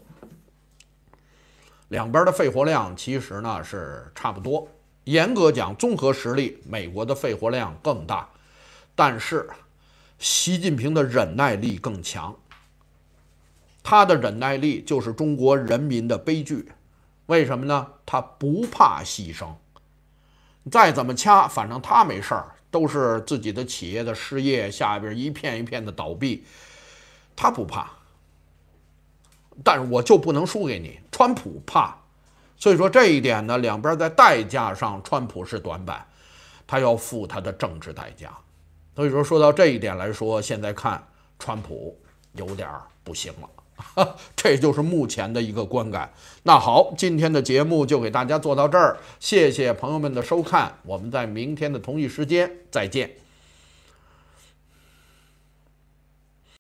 两边的肺活量其实呢是差不多，严格讲，综合实力，美国的肺活量更大，但是习近平的忍耐力更强，他的忍耐力就是中国人民的悲剧。为什么呢？他不怕牺牲， 再怎么掐，反正他没事儿，都是自己的企业的失业，下边一片一片的倒闭，他不怕。但是我就不能输给你，川普怕。所以说这一点呢，两边在代价上，川普是短板，他要付他的政治代价。所以说到这一点来说，现在看川普有点不行了，这就是目前的一个观感。那好，今天的节目就给大家做到这儿，谢谢朋友们的收看，我们在明天的同一时间再见。